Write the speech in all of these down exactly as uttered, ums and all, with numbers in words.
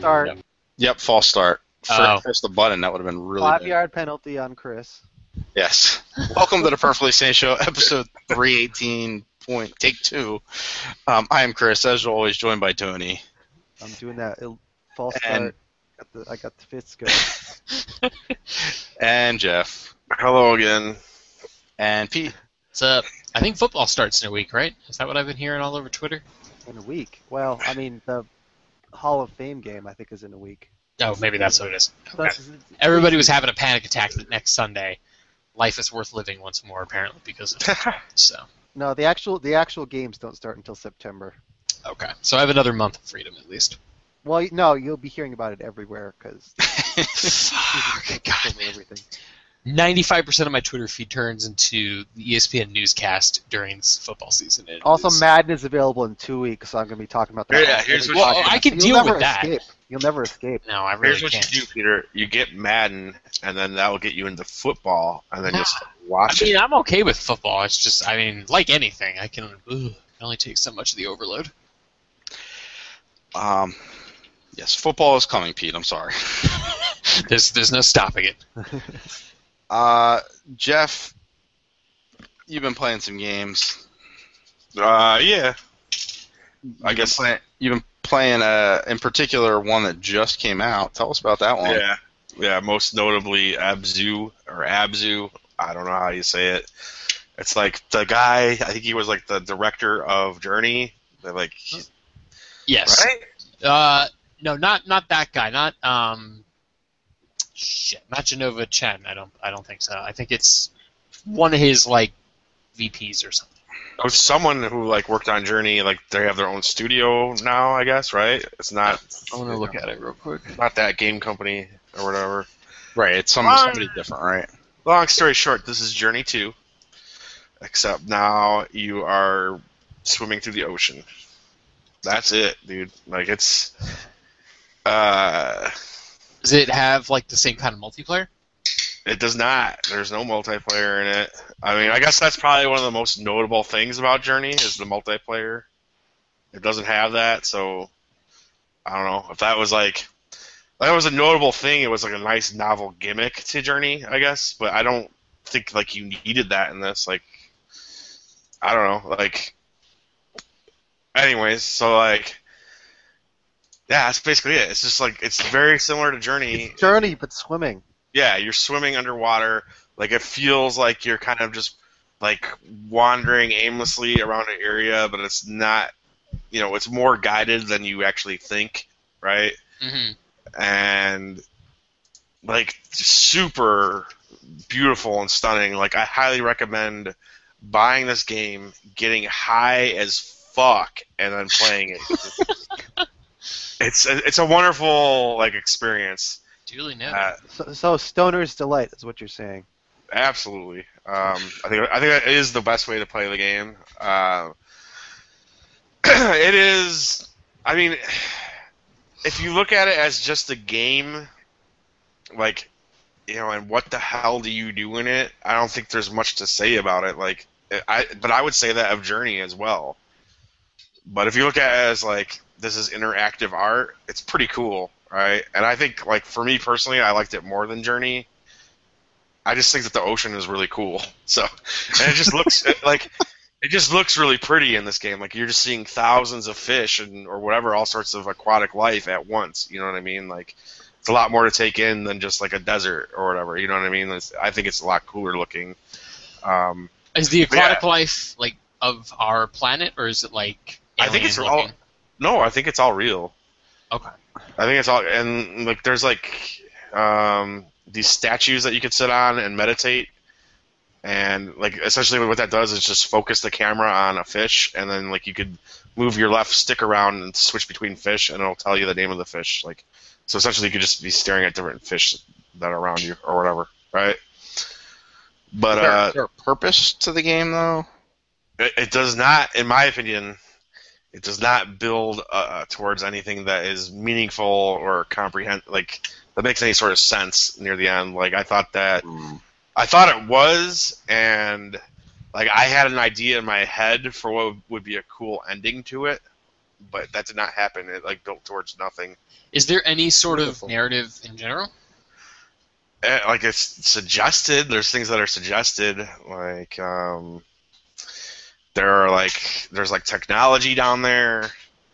start. Yep, yep false start. Oh. Press the button. That would have been really Five bad. yard penalty on Chris. Yes. Welcome to the Perfectly Sane Show, episode three eighteen. Point take two. Um, I am Chris, as always, joined by Tony. I'm doing that Ill- false And- start. Got the, I got the fists going. And Jeff. Hello again. And Pete. What's up? I think football starts in a week, right? Is that what I've been hearing all over Twitter? In a week. Well, I mean, the Hall of Fame game, I think, is in a week. Oh, maybe that's what it is. So Okay. it's- it's- Everybody was having a panic attack that next Sunday. Life is worth living once more, apparently, because of it. So, No, the actual the actual games don't start until September. okay. So I have another month of freedom, at least. Well, y- no, you'll be hearing about it everywhere because Fuck, God, man. everything. ninety-five percent of my Twitter feed turns into the E S P N newscast during this football season. It Also, is- Madden is available in two weeks, so I'm going to be talking about that. Yeah, all here's every what- Well, podcast. I can You'll deal never with that. escape. You'll never escape. No, I really Here's what can't. you do, Peter. You get Madden, and then that will get you into football, and then you'll start I watching. mean, I'm okay with football. It's just, I mean, like anything, I can, ugh, can only take so much of the overload. Um, yes, football is coming, Pete. I'm sorry. There's, there's no stopping it. Uh, Jeff, you've been playing some games. Uh, yeah. I You've guess. been play, you've been playing, uh, in particular, one that just came out. Tell us about that one. Yeah. Yeah, most notably Abzu, or Abzu. I don't know how you say it. It's like the guy, I think he was like the director of Journey. They're like, Yes. right? Uh, no, not not that guy. Not um, shit. Not Genova Chen. I don't. I don't think so. I think it's one of his like V Ps or something. Oh, someone who like worked on Journey, like they have their own studio now, I guess, right? It's not. I'm gonna look at it real quick. Not that game company or whatever. Right, it's some, Um, somebody different, right? Long story short, this is Journey two, except now you are swimming through the ocean. That's it, dude. Like it's. Uh, Does it have like the same kind of multiplayer? it does not. There's no multiplayer in it. I mean, I guess that's probably one of the most notable things about Journey is the multiplayer. It doesn't have that, so I don't know if that was like. That was a notable thing. It was like a nice novel gimmick to Journey, I guess. But I don't think like you needed that in this. Like, I don't know. Like, anyways, so like, yeah, that's basically it. It's just like it's very similar to Journey. Journey, but swimming. Yeah, you're swimming underwater. Like it feels like you're kind of just like wandering aimlessly around an area, but it's not. You know, it's more guided than you actually think, right? Mm-hmm. And like super beautiful and stunning. Like I highly recommend buying this game, getting high as fuck, and then playing it. it's it's a wonderful like experience. Duly noted. Uh, So, so Stoner's Delight is what you're saying. absolutely. Um, I think I think that is the best way to play the game. Uh, it is. I mean. If you look at it as just a game, like, you know, and what the hell do you do in it? I don't think there's much to say about it. Like, I, but I would say that of Journey as well. But if you look at it as like this is interactive art, it's pretty cool, right? And I think, like, for me personally, I liked it more than Journey. I just think that the ocean is really cool. So, and it just looks like. It just looks really pretty in this game. Like you're just seeing thousands of fish and or whatever, all sorts of aquatic life at once. You know what I mean? Like it's a lot more to take in than just like a desert or whatever. You know what I mean? It's, I think it's a lot cooler looking. Um, Is the but aquatic yeah. life like of our planet, or is it like? I think it's alien all. looking? No, I think it's all real. Okay. I think it's all and like there's like um, these statues that you could sit on and meditate. And like essentially what that does is just focus the camera on a fish, and then like you could move your left stick around and switch between fish, and it'll tell you the name of the fish. Like so, essentially you could just be staring at different fish that are around you or whatever, right? But Is there, uh, is there a purpose to the game, though? it, it does not, in my opinion, it does not build uh, towards anything that is meaningful or comprehend like that makes any sort of sense near the end. Like I thought that. Mm. I thought it was, and like I had an idea in my head for what would be a cool ending to it, but that did not happen. It like built towards nothing. Is there any sort Beautiful. of narrative in general? Eh, Like it's suggested. There's things that are suggested. Like um, there are like there's like technology down there.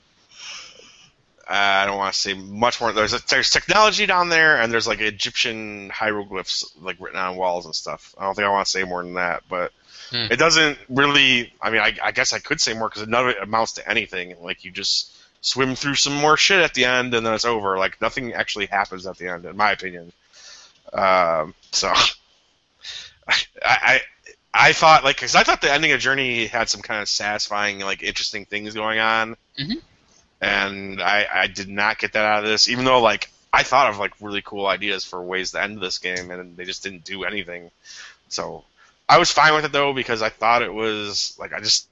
I don't want to say much more. There's a, there's technology down there, and there's like Egyptian hieroglyphs like written on walls and stuff. I don't think I want to say more than that, but Hmm. it doesn't really. I mean, I, I guess I could say more because none of it amounts to anything. Like you just swim through some more shit at the end, and then it's over. Like nothing actually happens at the end, in my opinion. Um, so I, I I thought like because I thought the ending of Journey had some kind of satisfying like interesting things going on. Mhm. And I, I did not get that out of this, even though like I thought of like really cool ideas for ways to end this game, and they just didn't do anything. So I was fine with it though because I thought it was like I just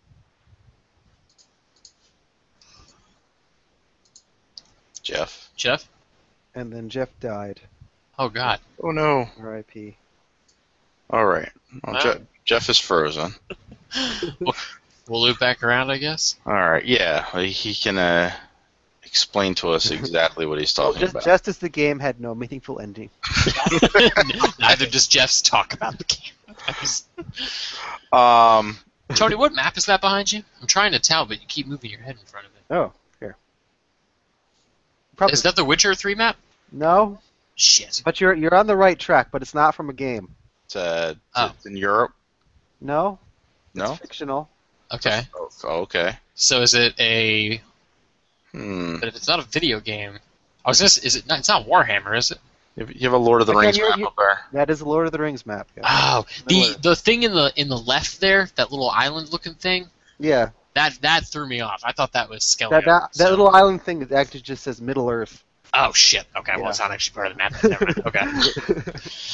Jeff. Jeff? And then Jeff died. Oh God. Oh no. R I P All right. Well, Wow. Je- Jeff is frozen. We'll loop back around, I guess. All right. Yeah, he can uh, explain to us exactly what he's talking Just, about. just as the game had no meaningful ending. Neither does Jeff's talk about the game. Um. Tony, what map is that behind you? I'm trying to tell, but you keep moving your head in front of it. Oh, here. Probably Is that the Witcher three map? no, Shit. but you're you're on the right track. But it's not from a game. It's, uh, Oh. it's in Europe. No, No. it's fictional. Okay. Oh, okay. So is it a? Hmm. But if it's not a video game, I was gonna. Say, is it? Not, it's not Warhammer, is it? You have- you have a Lord of the Again, Rings you're- map you- up there. That is the Lord of the Rings map. Yeah. Oh, the Miller. the thing in the in the left there, that little island looking thing, Yeah, that that threw me off. I thought that was Skellige. that that, that so- little island thing that actually just says Middle Earth. Oh shit. Okay, well Yeah. it's not actually part of the map. Never mind. Okay.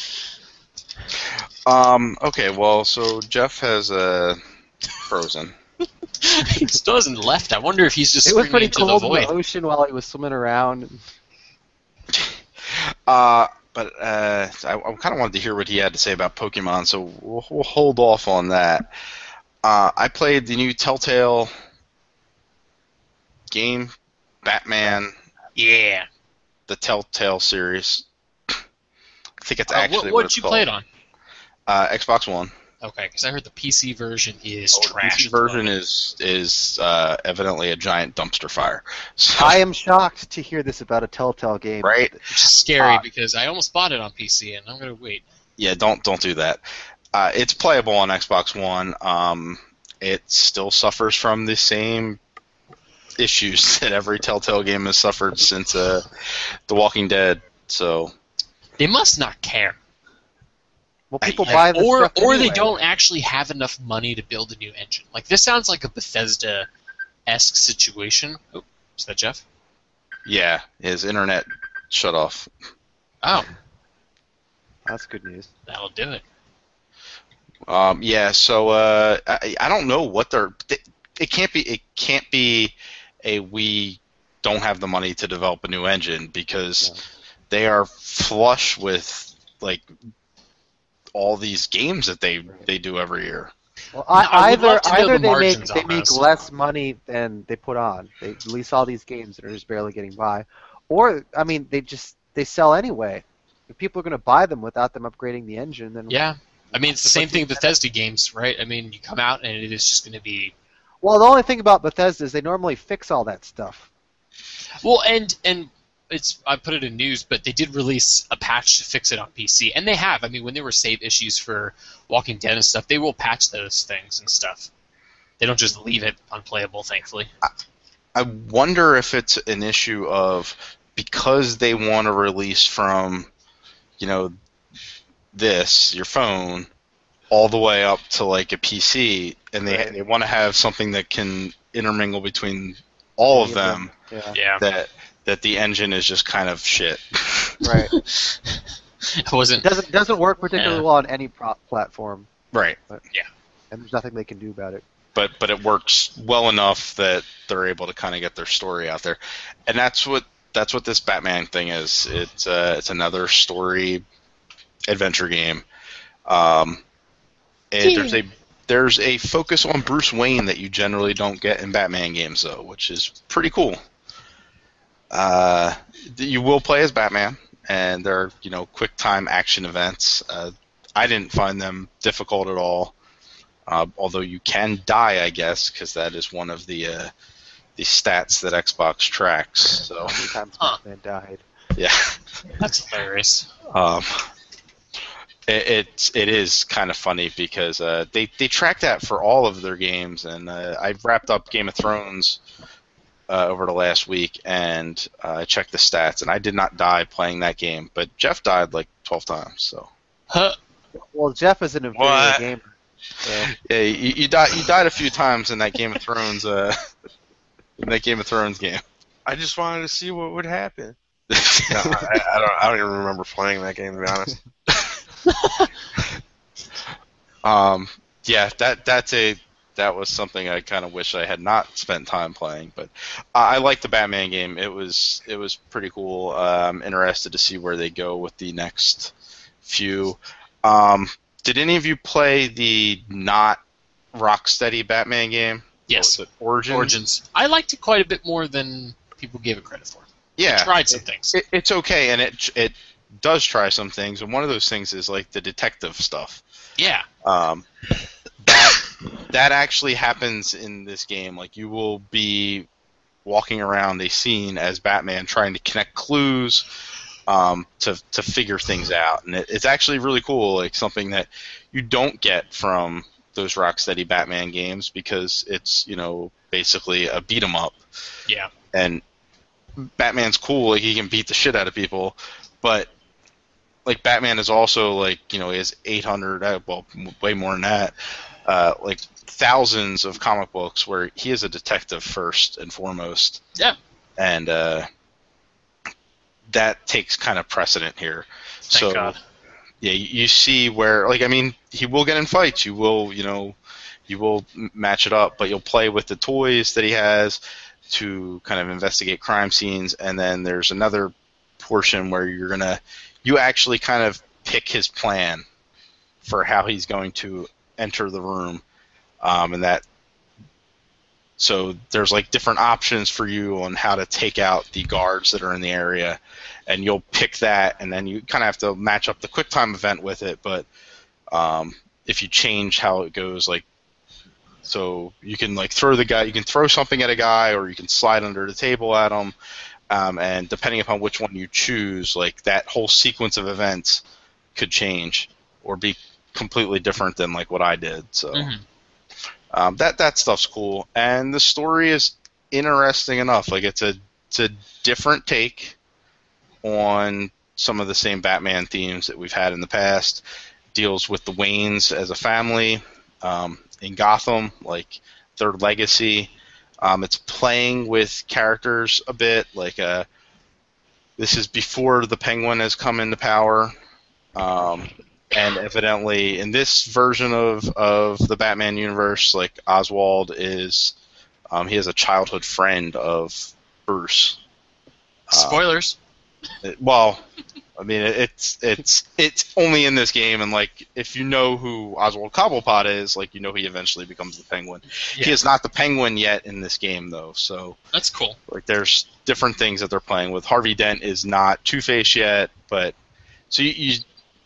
Um. Okay. Well, so Jeff has uh, frozen. He still hasn't left. I wonder if he's just It was screaming pretty into cold the in the void. ocean while he was swimming around. Uh, but uh, I, I kind of wanted to hear what he had to say about Pokemon, so we'll, we'll hold off on that. Uh, I played the new Telltale game, Batman, Yeah. the Telltale series. I think it's Uh, actually what what, what it's did you called. play it on? Uh, Xbox One. Okay, because I heard the P C version is Oh, the trash. P C at the version moment. is is uh, evidently a giant dumpster fire. So, I am shocked to hear this about a Telltale game. right? Which is scary uh, because I almost bought it on P C and I'm gonna wait. Yeah, don't don't do that. Uh, it's playable on Xbox One. Um, it still suffers from the same issues that every Telltale game has suffered since uh, The Walking Dead. So They must not care. Well, people I- buy this or stuff or anyway. they don't actually have enough money to build a new engine. Like this sounds like a Bethesda-esque situation. Oh, is that Jeff? yeah, his internet shut off. Oh, That's good news. that'll do it. Um, yeah, so uh, I, I don't know what they're. It can't be. It can't be a we don't have the money to develop a new engine because Yeah. they are flush with like all these games that they they do every year. Well, I would I, either love to know either the they make margins they on make this. less money than they put on. They release all these games that are just barely getting by, or I mean, they just they sell anyway. If people are going to buy them without them upgrading the engine, then Yeah. I mean, it's the Just same like thing the- with Bethesda games, right? I mean, you come out and it is just going to be Well, the only thing about Bethesda is they normally fix all that stuff. well, and and it's I put it in news, but they did release a patch to fix it on P C, and they have. I mean, when there were save issues for Walking Dead and stuff, they will patch those things and stuff. They don't just leave it unplayable, thankfully. I wonder if it's an issue of because they want to release from, you know, this your phone all the way up to like a P C, and they Right. they want to have something that can intermingle between all of Any of them. Yeah, Yeah, That that the engine is just kind of shit. right. it wasn't. doesn't doesn't work particularly Yeah. well on any pro- platform, Right. and there's nothing they can do about it. But but it works well enough that they're able to kind of get their story out there, and that's what that's what this Batman thing is. It's uh, it's another story adventure game. Um, and there's a there's a focus on Bruce Wayne that you generally don't get in Batman games, though, which is pretty cool. Uh, you will play as Batman, and there are, you know, quick time action events. Uh, I didn't find them difficult at all, uh, although you can die, I guess, because that is one of the uh, the stats that Xbox tracks. So How many times Huh. Batman died? yeah, That's hilarious. um, it, it it is kind of funny because uh, they they track that for all of their games, and uh, I wrapped up Game of Thrones uh, over the last week, and uh, I checked the stats, and I did not die playing that game, but Jeff died like twelve times. So Huh. Well, Jeff is an inferior What? gamer. So. yeah, you, you died you died a few times in that Game of Thrones uh, in that Game of Thrones game. I just wanted to see what would happen. No, I, I don't. I don't even remember playing that game, to be honest. Um, yeah, that that's a that was something I kind of wish I had not spent time playing, but I, I like the Batman game. It was it was pretty cool. Uh, I'm interested to see where they go with the next few. Um, did any of you play the not Rocksteady Batman game? Yes. What was it, Origins? Origins. I liked it quite a bit more than people gave it credit for. Yeah, I tried some things. It, it's okay, and it it does try some things, and one of those things is like the detective stuff. Yeah. Um, that that actually happens in this game. Like, you will be walking around a scene as Batman trying to connect clues um, to to figure things out, and it, it's actually really cool. Like, something that you don't get from those Rocksteady Batman games, because it's, you know, basically a beat 'em up. Yeah. And Batman's cool. Like, he can beat the shit out of people, but like, Batman is also, like, you know, he has eight hundred, uh, well, way more than that, uh, like thousands of comic books where he is a detective first and foremost. Yeah. And uh, that takes kind of precedent here. Thank so, God. yeah, you, you see where, like, I mean, he will get in fights. You will, you know, you will m- match it up, but you'll play with the toys that he has to kind of investigate crime scenes, and then there's another portion where you're gonna you actually kind of pick his plan for how he's going to enter the room, um, and that so there's like different options for you on how to take out the guards that are in the area, and you'll pick that, and then you kind of have to match up the QuickTime event with it. But um, if you change how it goes, like, so you can like throw the guy, you can throw something at a guy, or you can slide under the table at him. Um, and depending upon which one you choose, like, that whole sequence of events could change or be completely different than like what I did. So Mhm. um, that that stuff's cool, and the story is interesting enough. Like, it's a it's a different take on some of the same Batman themes that we've had in the past. Deals with the Waynes as a family um, in Gotham, like their legacy. Um, it's playing with characters a bit. Like, uh, this is before the Penguin has come into power, um, and evidently in this version of, of the Batman universe, like, Oswald is um, he has a childhood friend of Bruce. Uh, Spoilers. it- well, I mean, it- it's it's it's only in this game, and like, if you know who Oswald Cobblepot is, like, you know he eventually becomes the Penguin. Yeah. He is not the Penguin yet in this game, though. So, That's cool. like, there's different things that they're playing with. Harvey Dent is not Two-Face yet, but so you, you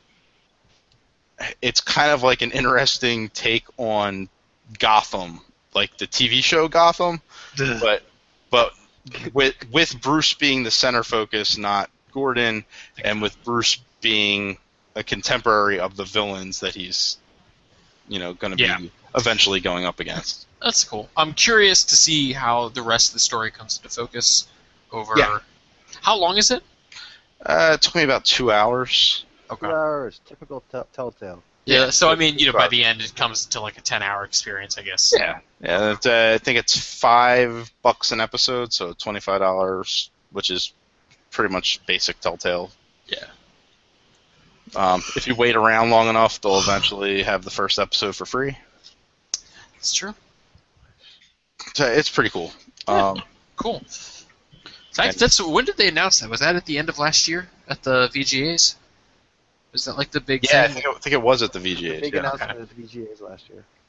it's kind of like an interesting take on Gotham, like the T V show Gotham, but but with with Bruce being the center focus, not Gordon, and with Bruce being a contemporary of the villains that he's, you know, going to Yeah. be eventually going up against. That's cool. I'm curious to see how the rest of the story comes into focus over... Yeah. How long is it? Uh, it took me about two hours. Okay. Two hours, typical t- Telltale. Yeah, so I mean, you know, by Right. the end it comes to like a ten-hour experience, I guess. Yeah, yeah. It, uh, I think it's five bucks an episode, so twenty-five dollars, which is pretty much basic Telltale. Yeah. Um, if you wait around long enough, they'll eventually have the first episode for free. That's true. So it's pretty cool. Yeah. Um, Cool. That, that's when did they announce that? Was that at the end of last year at the V G As? Was that like the big yeah, I thing? think, it, I think it was at the V G As. Big Yeah. announcement at the V G As last year.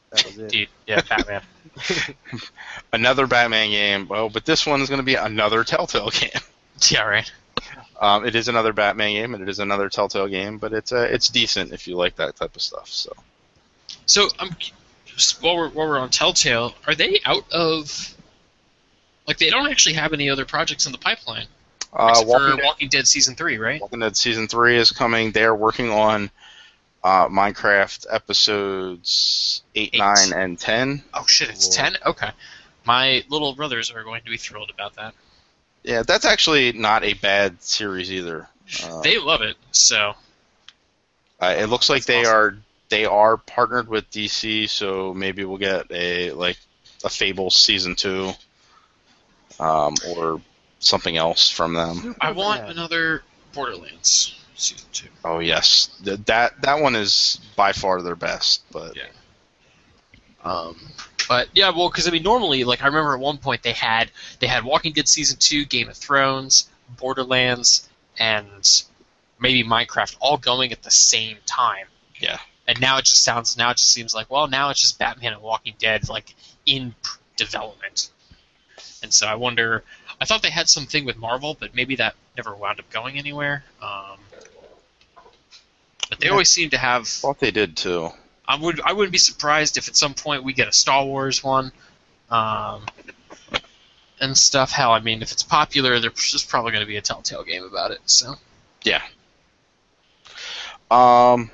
That was it. Indeed. Yeah, Batman. Another Batman game. Well, but this one is going to be another Telltale game. Yeah, right. Um, it is another Batman game, and it is another Telltale game, but it's uh, it's decent if you like that type of stuff. So, So, um, just while we're while we're on Telltale, are they out of like they don't actually have any other projects in the pipeline uh, except Walking, for Dead, Walking Dead season three, right? Walking Dead season three is coming. They're working on uh, Minecraft episodes eight, Eight. nine, and ten. Oh shit, it's Lord. ten. Okay, my little brothers are going to be thrilled about that. Yeah, that's actually not a bad series either. Uh, They love it. So, uh, it looks like That's they awesome. are they are partnered with D C, so maybe we'll get a like a Fable season two, um, or something else from them. I want Yeah. another Borderlands season two. Oh yes, Th- that that one is by far their best. But Yeah. Um, but yeah, well, because I mean, normally, like I remember at one point they had they had Walking Dead season two, Game of Thrones, Borderlands, and maybe Minecraft all going at the same time. Yeah. And now it just sounds now it just seems like well now it's just Batman and Walking Dead like in p- development. And so I wonder. I thought they had something with Marvel, but maybe that never wound up going anywhere. Um, but they Yeah. always seem to have. thought they did too. I would I wouldn't be surprised if at some point we get a Star Wars one, um, and stuff. Hell, I mean, if it's popular, there's just probably going to be a Telltale game about it. So Yeah. Um.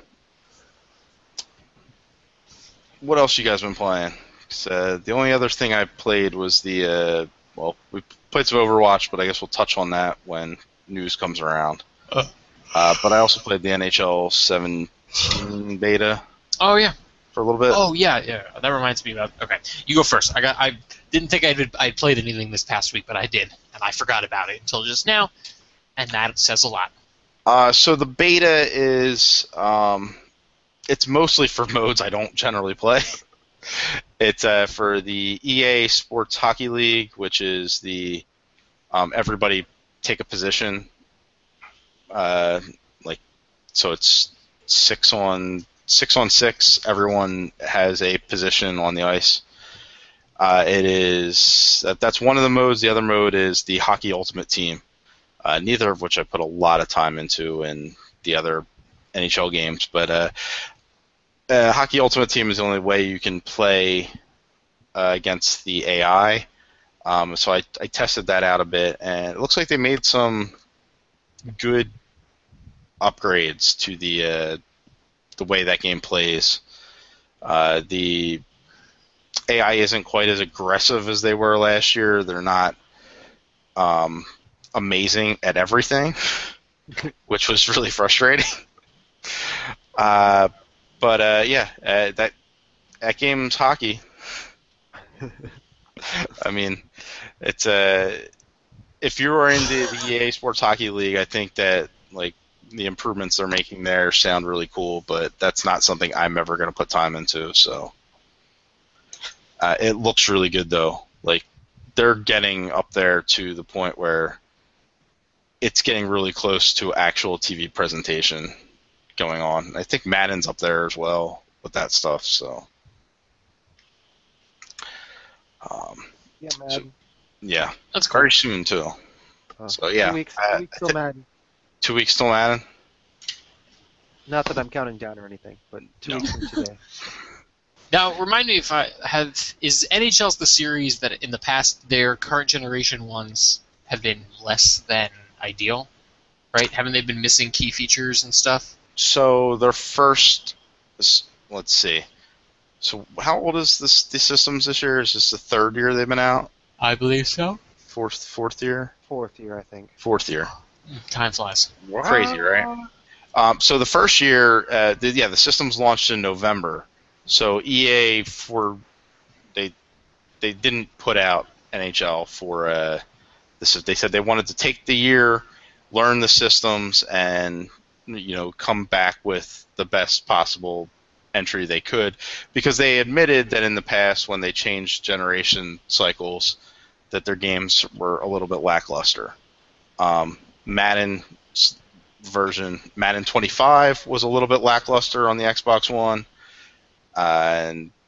What else you guys been playing? 'Cause, uh, the only other thing I played was the uh, well, we played some Overwatch, but I guess we'll touch on that when news comes around. Uh. Uh, but I also played the N H L seventeen beta oh yeah, for a little bit. oh yeah, yeah. That reminds me about. Okay, you go first. I got. I didn't think I'd I'd played anything this past week, but I did, and I forgot about it until just now, and that says a lot. Uh, so the beta is um, it's mostly for modes I don't generally play. It's uh, for the E A Sports Hockey League, which is the um, everybody take a position. Uh, like so, it's six on six on six. Everyone has a position on the ice. Uh, it is that, that's one of the modes. The other mode is the Hockey Ultimate Team. Uh, neither of which I put a lot of time into in the other N H L games, but uh, uh, Hockey Ultimate Team is the only way you can play uh, against the A I. Um, so I, I tested that out a bit, and it looks like they made some good upgrades to the uh, the way that game plays. Uh, the A I isn't quite as aggressive as they were last year. They're not um, amazing at everything, which was really frustrating. Uh, but uh, yeah, uh, that that game's hockey. I mean, it's uh, if you are into the E A Sports Hockey League, I think that like the improvements they're making there sound really cool, but that's not something I'm ever going to put time into. So uh, it looks really good though. Like they're getting up there to the point where it's getting really close to actual T V presentation going on. I think Madden's up there as well with that stuff. So. Um, Yeah, Madden. yeah, That's cool. very soon too. Uh, So yeah, two weeks, uh, two weeks till Madden. two weeks till Madden. Not that I'm counting down or anything, but two No. weeks from today. Now, remind me if I have is N H L's the series that in the past their current generation ones have been less than ideal, right? Haven't they been missing key features and stuff? So their first, let's see. So how old is this? The systems this year? Is this the third year they've been out? I believe so. Fourth, fourth year? Fourth year, I think. Fourth year. Time flies. Crazy, right? Um, so the first year, uh, the, yeah, the systems launched in November. So E A for they they didn't put out N H L for uh, this. They said they wanted to take the year, learn the systems, and you know come back with the best possible entry they could, because they admitted that in the past when they changed generation cycles, that their games were a little bit lackluster. Um, Madden version, Madden twenty-five, was a little bit lackluster on the Xbox One, uh, and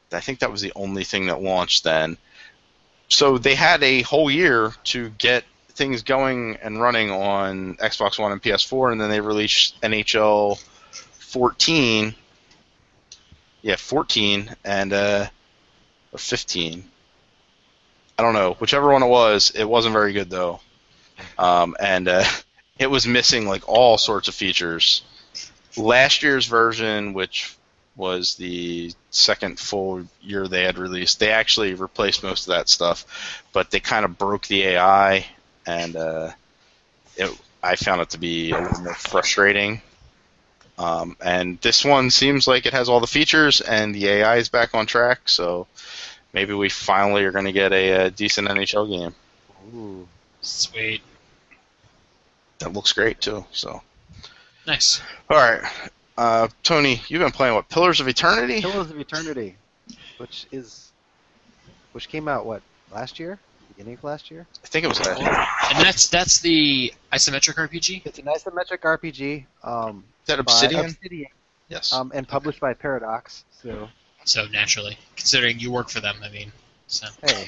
I think that was the only thing that launched then. So they had a whole year to get things going and running on Xbox One and P S four, and then they released N H L fourteen. Yeah, fourteen and uh, or fifteen. I don't know. Whichever one it was, it wasn't very good though. Um, and uh, it was missing like all sorts of features. Last year's version, which was the second full year they had released, they actually replaced most of that stuff, but they kind of broke the A I, and uh, it, I found it to be a little more frustrating. Um, and this one seems like it has all the features, and the A I is back on track, so maybe we finally are going to get a, a decent N H L game. Ooh. Sweet. That looks great, too. So, Nice. all right. Uh, Tony, you've been playing, what, Pillars of Eternity? Pillars of Eternity, which is, which came out, what, last year? Beginning of last year? I think it was last year. And that's that's the isometric R P G? It's an isometric R P G. Um, Is that by Obsidian? Obsidian, Yes. um, and published by Paradox. So, So naturally, considering you work for them, I mean, so. hey,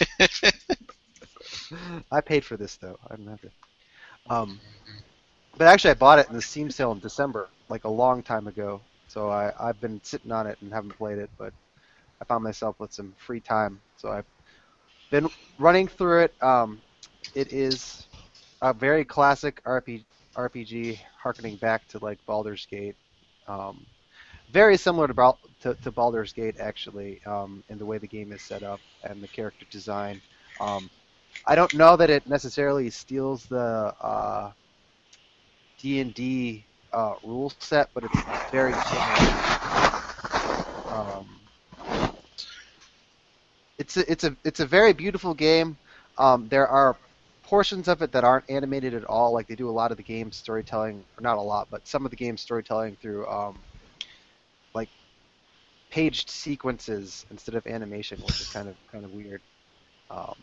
I paid for this though. I didn't have to. Um, but actually, I bought it in the Steam sale in December, like a long time ago. So I, I've been sitting on it and haven't played it, but I found myself with some free time, so I've been running through it. Um, it is a very classic R P, R P G, harkening back to like Baldur's Gate. Um, very similar to, Bal- to, to Baldur's Gate, actually, um, in the way the game is set up and the character design. Um, I don't know that it necessarily steals the uh, D and D uh, rule set, but it's very similar. Um, it's a, it's a it's a very beautiful game. Um, there are portions of it that aren't animated at all. Like they do a lot of the game storytelling, or not a lot, but some of the game storytelling through um, like paged sequences instead of animation, which is kind of kind of weird. Um,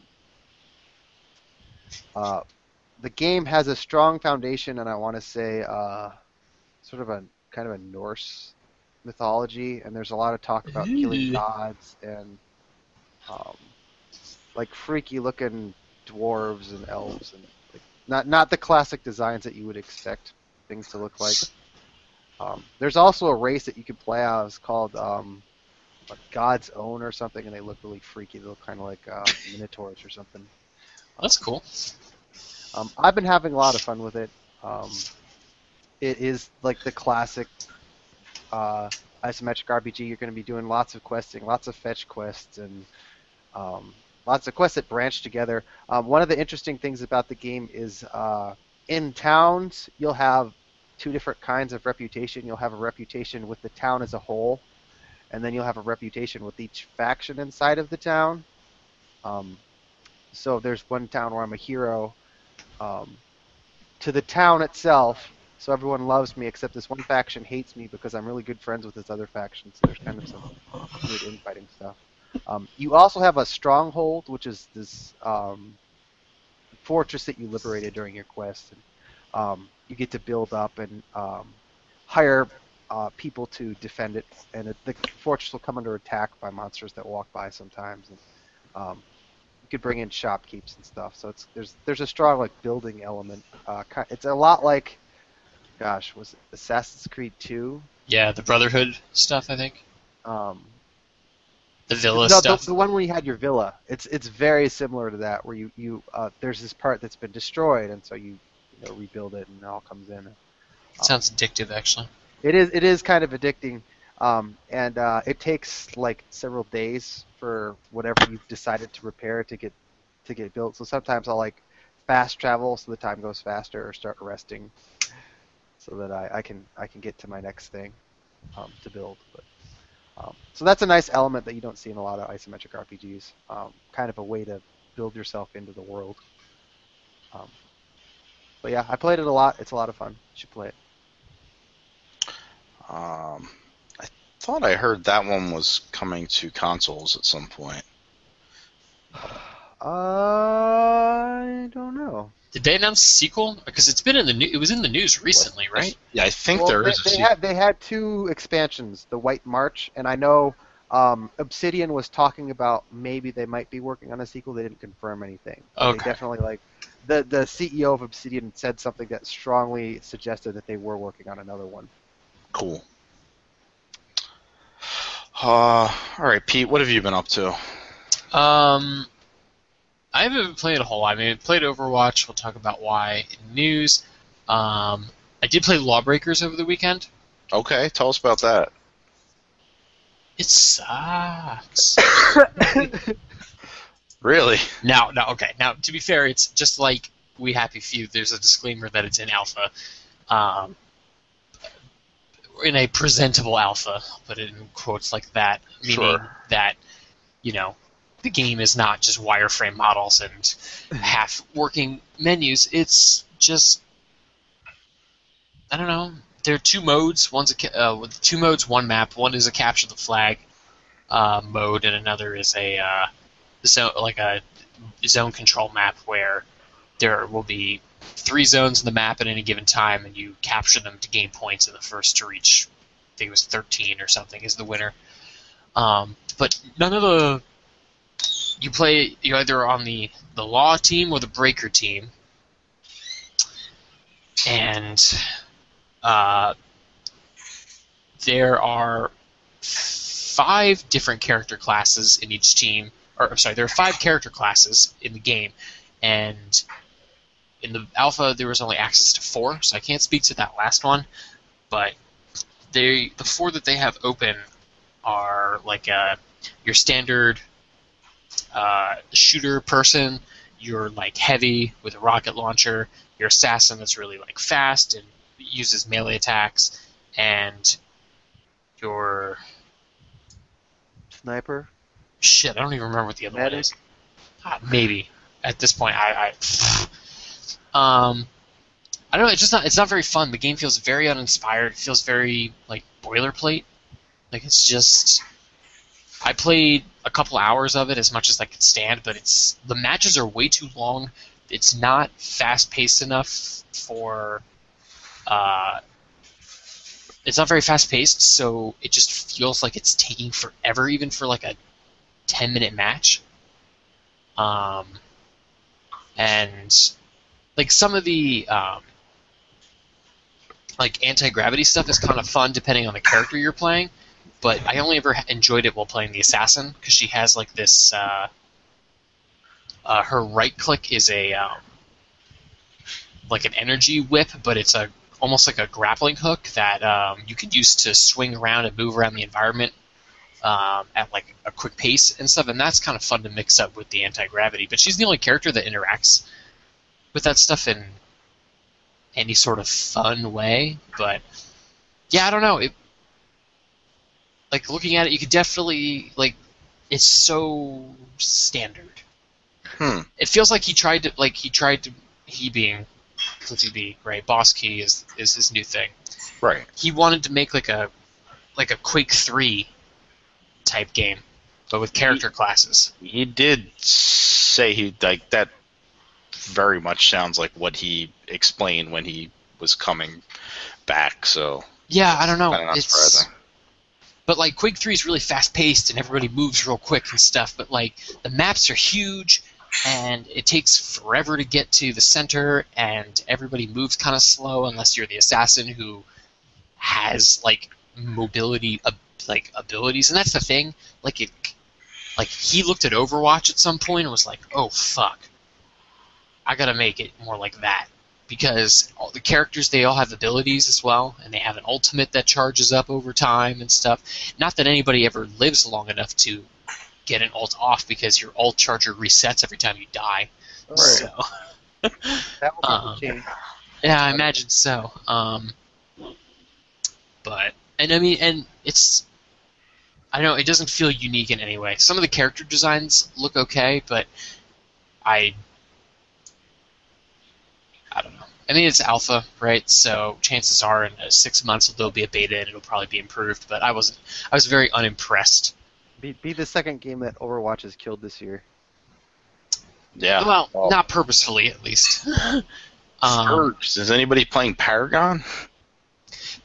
uh, the game has a strong foundation, and I want to say uh, sort of a kind of a Norse mythology, and there's a lot of talk about killing gods and um, like freaky looking dwarves and elves, and like, not not the classic designs that you would expect things to look like. Um, there's also a race that you can play as called um, like God's Own or something, and they look really freaky. They look kind of like uh, minotaurs or something. That's cool. Um, I've been having a lot of fun with it. Um, it is like the classic uh, isometric R P G. You're going to be doing lots of questing, lots of fetch quests, and um, lots of quests that branch together. Um, one of the interesting things about the game is uh, in towns, you'll have two different kinds of reputation. You'll have a reputation with the town as a whole, and then you'll have a reputation with each faction inside of the town. Um, so there's one town where I'm a hero. Um, to the town itself, so everyone loves me, except this one faction hates me because I'm really good friends with this other faction, so there's kind of some weird infighting stuff. Um, you also have a stronghold, which is this um, fortress that you liberated during your quest. And, um, you get to build up and um, hire uh, people to defend it, and it, the fortress will come under attack by monsters that walk by sometimes. And, um, you could bring in shopkeepers and stuff, so it's there's there's a strong like building element. Uh, it's a lot like, gosh, was it Assassin's Creed two? Yeah, the Brotherhood stuff, I think. Um, The villa no, stuff. the, the one where you had your villa. It's it's very similar to that, where you you uh, there's this part that's been destroyed, and so you, you know, rebuild it, and it all comes in. Um, Sounds addictive, actually. It is it is kind of addicting, um, and uh, it takes like several days for whatever you've decided to repair to get to get built. So sometimes I'll like fast travel so the time goes faster, or start resting so that I, I can I can get to my next thing um, to build. But, um, so that's a nice element that you don't see in a lot of isometric R P Gs. Um, kind of a way to build yourself into the world. Um, but yeah, I played it a lot. It's a lot of fun. You should play it. Um, I thought I heard that one was coming to consoles at some point. I don't know. Did they announce a sequel? Because it's been in the new. It was in the news recently, right? Yeah, I think Well, there they, is a they sequel. had they had two expansions, the White March, and I know Um, Obsidian was talking about maybe they might be working on a sequel. They didn't confirm anything. But Okay. They definitely like the the C E O of Obsidian said something that strongly suggested that they were working on another one. Cool. Uh, all right, Pete. What have you been up to? Um, I haven't been playing a whole lot. I mean, I played Overwatch. We'll talk about why in news. Um, I did play Lawbreakers over the weekend. Okay, tell us about that. It sucks. Really? Now, now, okay. Now, to be fair, it's just like We Happy Few. There's a disclaimer that it's in alpha, um, in a presentable alpha. I'll put it in quotes like that, meaning Sure. that you know the game is not just wireframe models and half-working menus. It's just I don't know. There are two modes. One's a ca- uh, with two modes, one map. One is a capture the flag uh, mode, and another is a uh, zone like a zone control map where there will be three zones in the map at any given time, and you capture them to gain points, and the first to reach, I think it was thirteen or something, is the winner. Um, but none of the you play you're either on the the Law team or the Breaker team, and uh, there are five different character classes in each team. Or sorry, there are five character classes in the game, and in the alpha there was only access to four, so I can't speak to that last one. But they the four that they have open are like uh, your standard uh, shooter person, your like heavy with a rocket launcher, your assassin that's really like fast and uses melee attacks, and your Sniper. shit. I don't even remember what the other Medic? one is. Ah, maybe at this point, I, I um, I don't know. It's just not. It's not very fun. The game feels very uninspired. It feels very like boilerplate. Like it's just. I played a couple hours of it, as much as I could stand, but it's the matches are way too long. It's not fast paced enough for. Uh, it's not very fast paced, so it just feels like it's taking forever, even for like a ten minute match. Um, and like some of the um, like anti-gravity stuff is kind of fun depending on the character you're playing, but I only ever enjoyed it while playing the assassin because she has like this. Uh, uh, her right click is a um, like an energy whip, but it's a almost like a grappling hook that um, you can use to swing around and move around the environment um, at like a quick pace and stuff, and that's kind of fun to mix up with the anti-gravity. But she's the only character that interacts with that stuff in any sort of fun way. But yeah, I don't know. It, like looking at it, you could definitely like it's so standard. Hmm. It feels like he tried to like he tried to he being Cliffy B, right? Boss Key is is his new thing. Right. He wanted to make like a like a Quake three type game, but with character classes. He did say he like that. Very much sounds like what he explained when he was coming back. So Yeah, I don't know. kinda not It's surprising. but like Quake three is really fast paced and everybody moves real quick and stuff. But like the maps are huge and it takes forever to get to the center, and everybody moves kind of slow unless you're the assassin who has like mobility uh, like abilities. And that's the thing. Like it, like he looked at Overwatch at some point and was like, "Oh fuck, I gotta make it more like that." Because all the characters, they all have abilities as well, and they have an ultimate that charges up over time and stuff. Not that anybody ever lives long enough to get an ult off, because your ult charger resets every time you die. Right. So, That will Um, be change. yeah, I imagine so. Um, but and I mean, and it's I don't know, it doesn't feel unique in any way. Some of the character designs look okay, but I I don't know. I mean, it's alpha, right? So chances are in uh, six months there'll be a beta and it'll probably be improved. But I wasn't. I was very unimpressed. Be, be the second game that Overwatch has killed this year. Yeah. Well, well, not purposefully, at least. um, Scourge. Is anybody playing Paragon?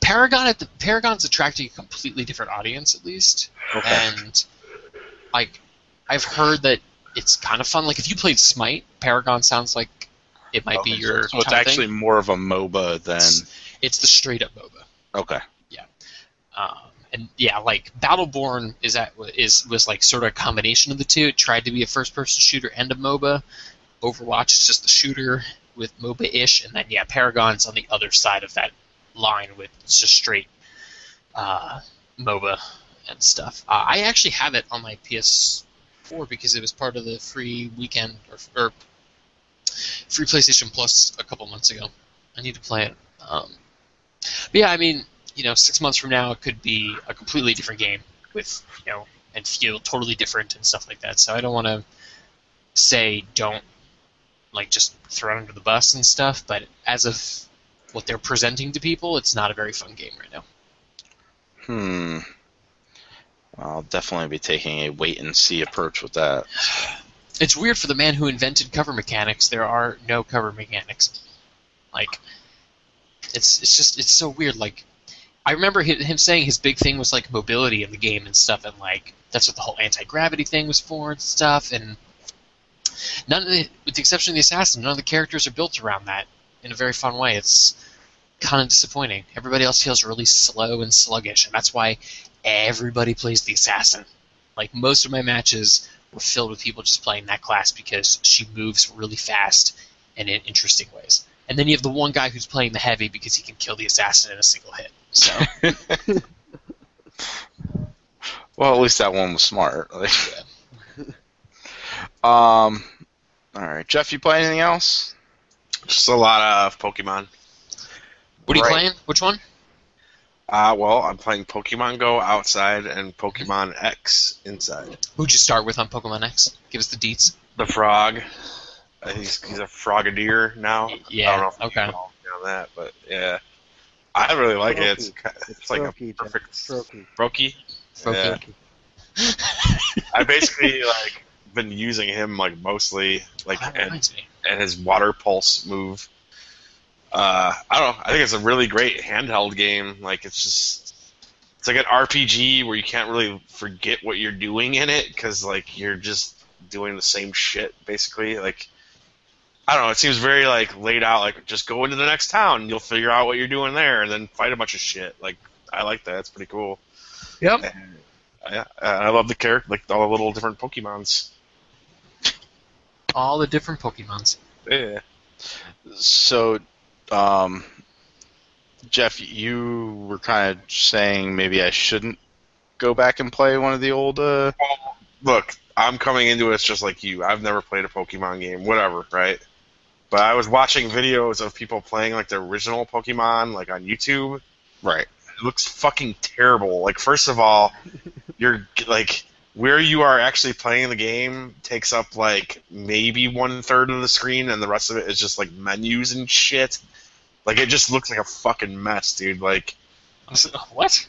Paragon at the Paragon's attracting a completely different audience, at least. Okay. And like, I've heard that it's kind of fun. Like, if you played Smite, Paragon sounds like it might be Okay, your. So it's type of actually thing. more of a MOBA than. It's, it's the straight up MOBA. Okay. Um, and yeah, like Battleborn is at is was like sort of a combination of the two. It tried to be a first-person shooter and a MOBA. Overwatch is just the shooter with MOBA-ish, and then yeah, Paragon's on the other side of that line with just straight uh, MOBA and stuff. Uh, I actually have it on my P S four because it was part of the free weekend or, or free PlayStation Plus a couple months ago. I need to play it. Um, but yeah, I mean. You know, six months from now, it could be a completely different game with, you know, and feel totally different and stuff like that. So I don't want to say don't, like, just throw it under the bus and stuff, but as of what they're presenting to people, it's not a very fun game right now. Hmm. I'll definitely be taking a wait-and-see approach with that. It's weird for the man who invented cover mechanics. There are no cover mechanics. Like, it's it's just, it's so weird, like, I remember him saying his big thing was like mobility in the game and stuff, and like that's what the whole anti-gravity thing was for and stuff. And none of the, with the exception of the assassin, none of the characters are built around that in a very fun way. It's kind of disappointing. Everybody else feels really slow and sluggish, and that's why everybody plays the assassin. Like most of my matches were filled with people just playing that class because she moves really fast and in interesting ways. And then you have the one guy who's playing the heavy because he can kill the assassin in a single hit. So, Well, at least that one was smart. Like, yeah. um, all right, Jeff, you play anything else? Just a lot of Pokemon. What are you Right. playing? Which one? Uh, well, I'm playing Pokemon Go outside and Pokemon X inside. Who'd you start with on Pokemon X? Give us the deets. The frog. I think he's, he's a frogadier now. Yeah, I don't know if okay. you know on that, but yeah. I really like it. It's, ki- it's, It's like Froakie, a Jeff. perfect Froakie. Brokey. Yeah. I basically like been using him like mostly like Oh, that and, reminds me. and his water pulse move. Uh, I don't know. I think it's a really great handheld game. Like it's just it's like an R P G where you can't really forget what you're doing in it because like you're just doing the same shit basically. Like I don't know. It seems very like laid out. Like just go into the next town and you'll figure out what you're doing there and then fight a bunch of shit. Like I like that. It's pretty cool. Yep. And, yeah, I love the character, like all the little different Pokemons. All the different Pokemons. Yeah. So, um, Jeff, you were kind of saying maybe I shouldn't go back and play one of the old. Uh... Well, look, I'm coming into it just like you. I've never played a Pokemon game, whatever, right? But I was watching videos of people playing like the original Pokemon, like on YouTube. Right. It looks fucking terrible. Like, first of all, you're like where you are actually playing the game takes up like maybe one third of the screen, and the rest of it is just like menus and shit. Like, it just looks like a fucking mess, dude. Like, What?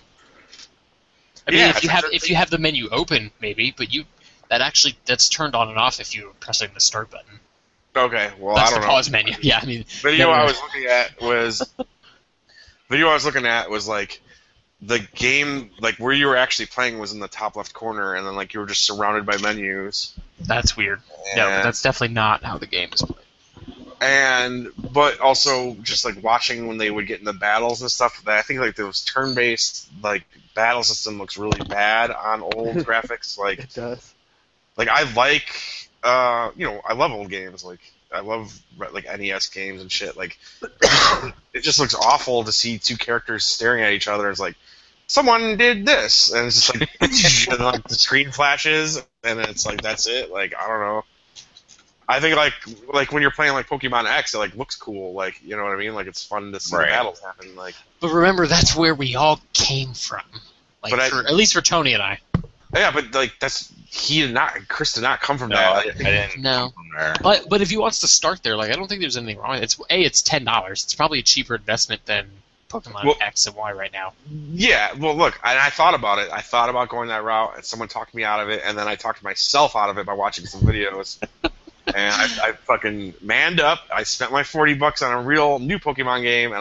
I mean, Yeah, if you it's have like- if you have the menu open, maybe, but you that actually that's turned on and off if you're pressing the start button. okay, well, That's I don't the know. pause menu. Yeah, I mean, Video never- I was looking at was video I was looking at was like the game, like where you were actually playing was in the top left corner, and then like you were just surrounded by menus. that's weird. No, but And- that's definitely not how the game is played. And but also just like watching when they would get into battles and stuff. That I think like those turn-based like battle system looks really bad on old graphics. Like It does. like I like uh you know I love old games. Like I love like N E S games and shit. Like it just looks awful to see two characters staring at each other. It's like someone did this, and it's just like and like the screen flashes, and it's like that's it. Like I don't know. I think like like when you're playing like Pokemon X, it like looks cool. Like you know what I mean? Like it's fun to see Right. the battles happen. Like But remember, that's where we all came from. Like, But I- for, at least for Tony and I. yeah, but like that's he did not Chris did not come from No, that. I, I Like, didn't No. come from there. But but if he wants to start there, like I don't think there's anything wrong. It's a it's ten dollars. It's probably a cheaper investment than Pokemon Well- X and Y right now. Yeah, well, look, and I thought about it. I thought about going that route, and someone talked me out of it, and then I talked myself out of it by watching some videos. And I, I fucking manned up. I spent my forty bucks on a real new Pokemon game, and I'm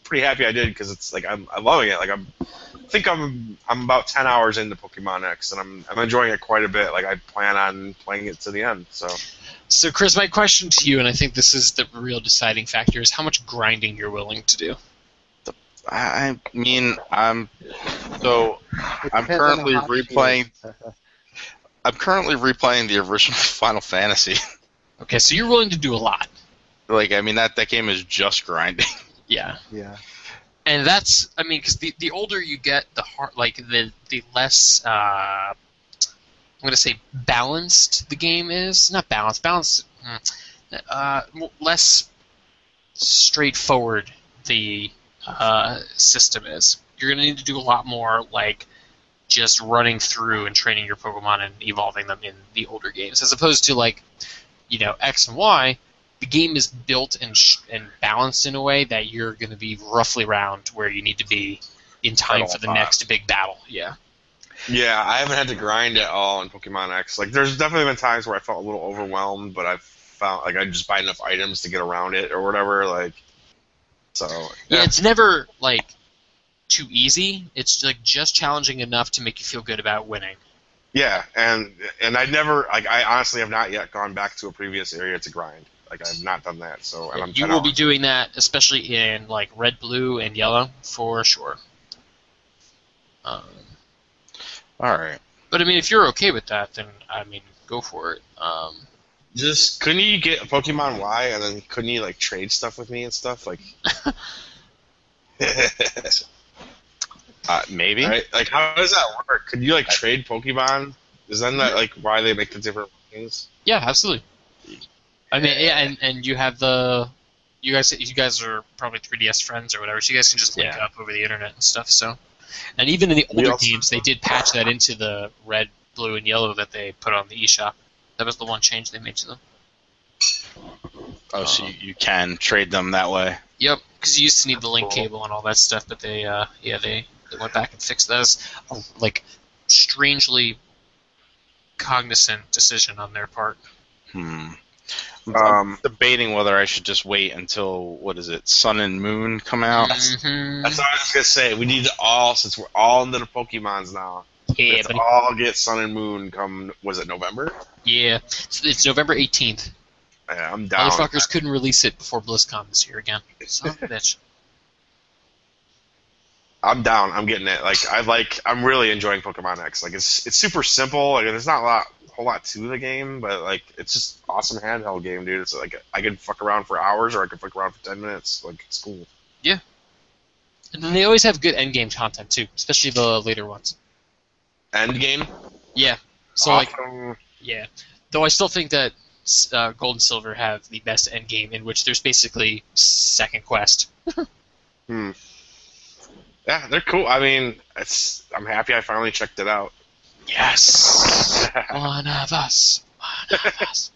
pretty happy I did because it's like I'm, I'm loving it. Like I'm, I think I'm I'm about ten hours into Pokemon X, and I'm I'm enjoying it quite a bit. Like I plan on playing it to the end. So, So, Chris, my question to you, and I think this is the real deciding factor, is how much grinding you're willing to do. I mean, I'm so It I'm depends on currently how hot she replaying. is. I'm currently replaying the original Final Fantasy. Okay, so you're willing to do a lot. Like, I mean, that that game is just grinding. Yeah. Yeah. And that's, I mean, because the, the older you get, the hard, like the the less, uh, I'm gonna say balanced the game is. Not balanced, balanced, mm, uh, m- less straightforward the uh, system is. You're gonna need to do a lot more, like just running through and training your Pokemon and evolving them in the older games, as opposed to like, you know, X and Y. The game is built and sh- and balanced in a way that you're going to be roughly around where you need to be in time At for the all next times. big battle. Yeah. yeah, I haven't had to grind at all in Pokemon X. Like there's definitely been times where I felt a little overwhelmed, but I've found like I just buy enough items to get around it or whatever. Like, so Yeah, yeah, it's never like too easy. It's like just challenging enough to make you feel good about winning. yeah, and and I never like I honestly have not yet gone back to a previous area to grind. Like I've not done that. So and I'm You ten will be hours. doing that, especially in like red, blue, and yellow for sure. Um, All right. but I mean, if you're okay with that, then I mean, go for it. Um, Just couldn't you get a Pokemon Y and then couldn't you like trade stuff with me and stuff like? Uh, maybe. Right? Like how does that work? Could you like trade Pokemon? Is that not like why they make the different things? Yeah, absolutely. I mean, yeah, and, and you have the, you guys, you guys are probably three D S friends or whatever, so you guys can just link Yeah. up over the internet and stuff. So, and even in the We older also- games, they did patch that into the red, blue, and yellow that they put on the eShop. That was the one change they made to them. Oh, so you, you can trade them that way. Yep, because you used to need the link Cool. cable and all that stuff, but they, uh, yeah, they, they went back and fixed that. That was a, like strangely cognizant decision on their part. Hmm. Um, I'm debating whether I should just wait until what is it, Sun and Moon come out. Mhm. That's what I was just gonna say. We need to all, since we're all into the Pokemons now, we Yeah, have to but all get Sun and Moon. Come, was it November? yeah, it's, it's November eighteenth. Yeah, I'm down. Motherfuckers couldn't release it before BlizzCon this year again. Son of a bitch. I'm down. I'm getting it. Like I like. I'm really enjoying Pokemon X. Like it's it's super simple. Like there's not a lot, whole lot to the game, but like it's just awesome handheld game, dude. It's like I could fuck around for hours or I could fuck around for ten minutes. Like it's cool. And then they always have good endgame content too, especially the later ones. End game. Yeah. So like, Awesome. yeah. Though I still think that uh, Gold and Silver have the best endgame, in which there's basically second quest. Hmm. Yeah, they're cool. I mean, it's. I'm happy I finally checked it out. Yes. One of us. One of us.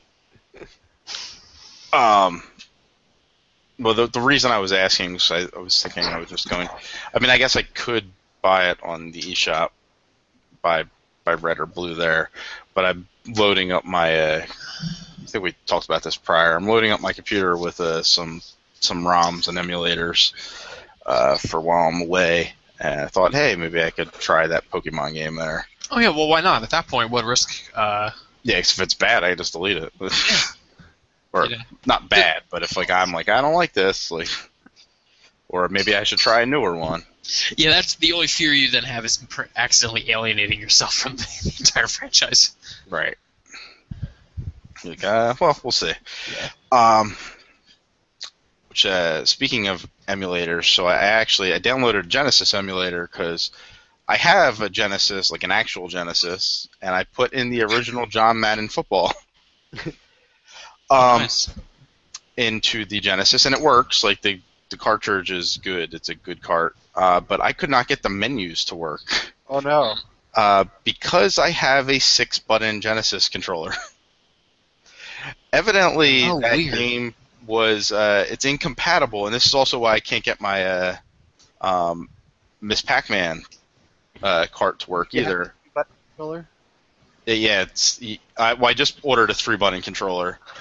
Um. Well, the, the reason I was asking was I, I was thinking I was just going. I mean, I guess I could buy it on the eShop by by red or blue there, but I'm loading up my. Uh, I think we talked about this prior. I'm loading up my computer with uh, some some ROMs and emulators uh, for while I'm away, and I thought, hey, maybe I could try that Pokemon game there. Oh yeah. Well, why not? At that point, what risk? Uh, Yeah, 'cause if it's bad, I can just delete it. Or Yeah. not bad, but if like I'm like I don't like this, like, or maybe I should try a newer one. yeah, that's the only fear you then have is per- accidentally alienating yourself from the entire franchise. Right. Like, uh, well, we'll see. Yeah. Um, which uh, speaking of emulators, so I actually I downloaded a Genesis emulator because I have a Genesis, like an actual Genesis, and I put in the original John Madden Football. um. Nice. into the Genesis, and it works. Like the the cartridge is good; it's a good cart. Uh, but I could not get the menus to work Oh no. uh, because I have a six-button Genesis controller. Evidently, Oh, that weird. game was uh, it's incompatible, and this is also why I can't get my uh, um, Miss Pac-Man uh, cart to work Yeah. either. Controller? Yeah, it's I, well, I just ordered a three-button controller.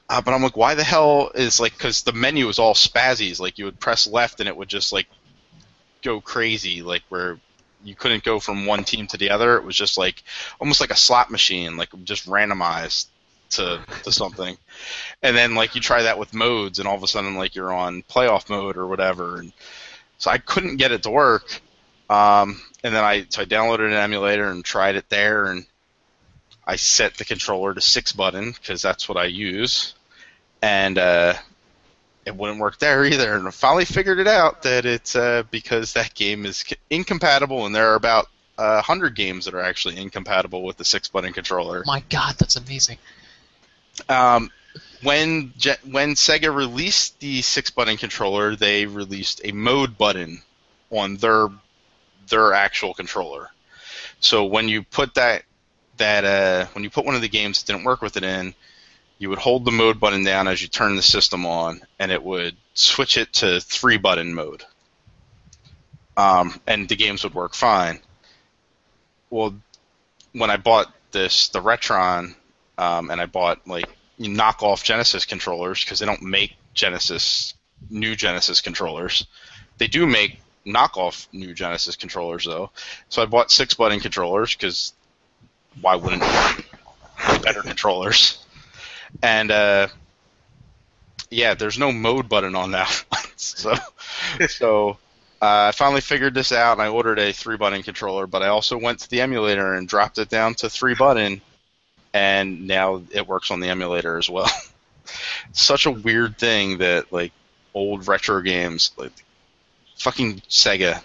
Uh, but I'm like, why the hell is like? Because the menu is all spazzies. Like you would press left and it would just like go crazy, like where you couldn't go from one team to the other. It was just like almost like a slot machine, like just randomized to to something. And then like you try that with modes, and all of a sudden like you're on playoff mode or whatever. And so I couldn't get it to work. Um, and then I so I downloaded an emulator and tried it there, and I set the controller to six button because that's what I use. And uh, it wouldn't work there either. And I finally figured it out that it's uh, because that game is incompatible, and there are about uh, one hundred games that are actually incompatible with the six-button controller. My God, that's amazing. Um, when Je- when Sega released the six-button controller, they released a mode button on their their actual controller. So when you put that that uh, when you put one of the games that didn't work with it in, you would hold the mode button down as you turn the system on, and it would switch it to three-button mode. Um, and the games would work fine. Well, when I bought this, the Retron, um, and I bought like you knock off Genesis controllers because they don't make Genesis new Genesis controllers. They do make knockoff new Genesis controllers though. So I bought six-button controllers because why wouldn't you? Better controllers? And uh, yeah, there's no mode button on that one. so so uh, I finally figured this out, and I ordered a three-button controller. But I also went to the emulator and dropped it down to three-button, and now it works on the emulator as well. Such a weird thing that like old retro games, like fucking Sega.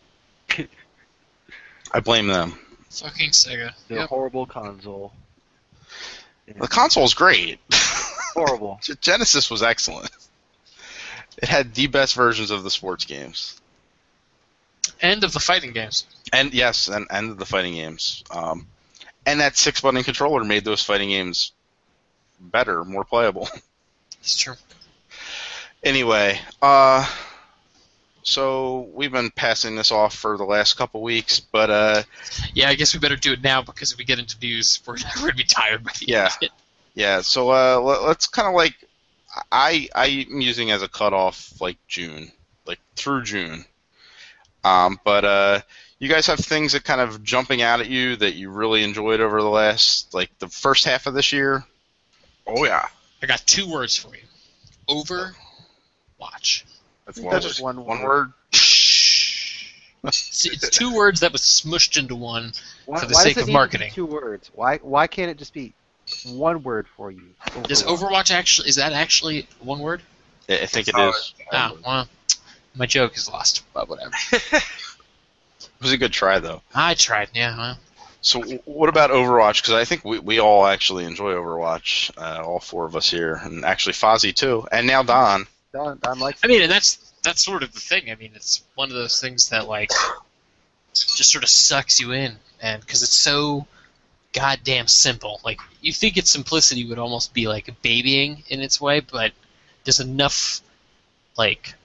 I blame them. Fucking Sega. The Yep. horrible console. The console's great. Horrible. Genesis was excellent. It had the best versions of the sports games. End of the fighting games. And yes, and, and the fighting games. Um, and that six-button controller made those fighting games better, more playable. It's true. Anyway, uh, so we've been passing this off for the last couple weeks, but uh, Yeah, I guess we better do it now because if we get into news, we're, we're going to be tired by the Yeah. end of it. yeah. So uh, let, let's kind of like I I'm using as a cutoff like June, like through June. Um, but uh, you guys have things that kind of jumping out at you that you really enjoyed over the last like the first half of this year. Oh yeah, I got two words for you. Overwatch. that's I think one. that's Just one one word. word. It's, it's two words that was smushed into one. Why, For the why sake does it of need to be marketing. two words. Why why can't it just be one word for you? Does Overwatch actually, is that actually one word? I I think it Oh, is. Oh, well, my joke is lost, but whatever. It was a good try though. I tried, yeah, well. So w- what about Overwatch? Because I think we, we all actually enjoy Overwatch, uh, all four of us here, and actually Fozzie too, and now Don. Don, Don likes I mean, and that's that's sort of the thing. I mean, it's one of those things that, like, just sort of sucks you in, and because it's so goddamn simple. Like, you think its simplicity would almost be, like, babying in its way, but there's enough, like,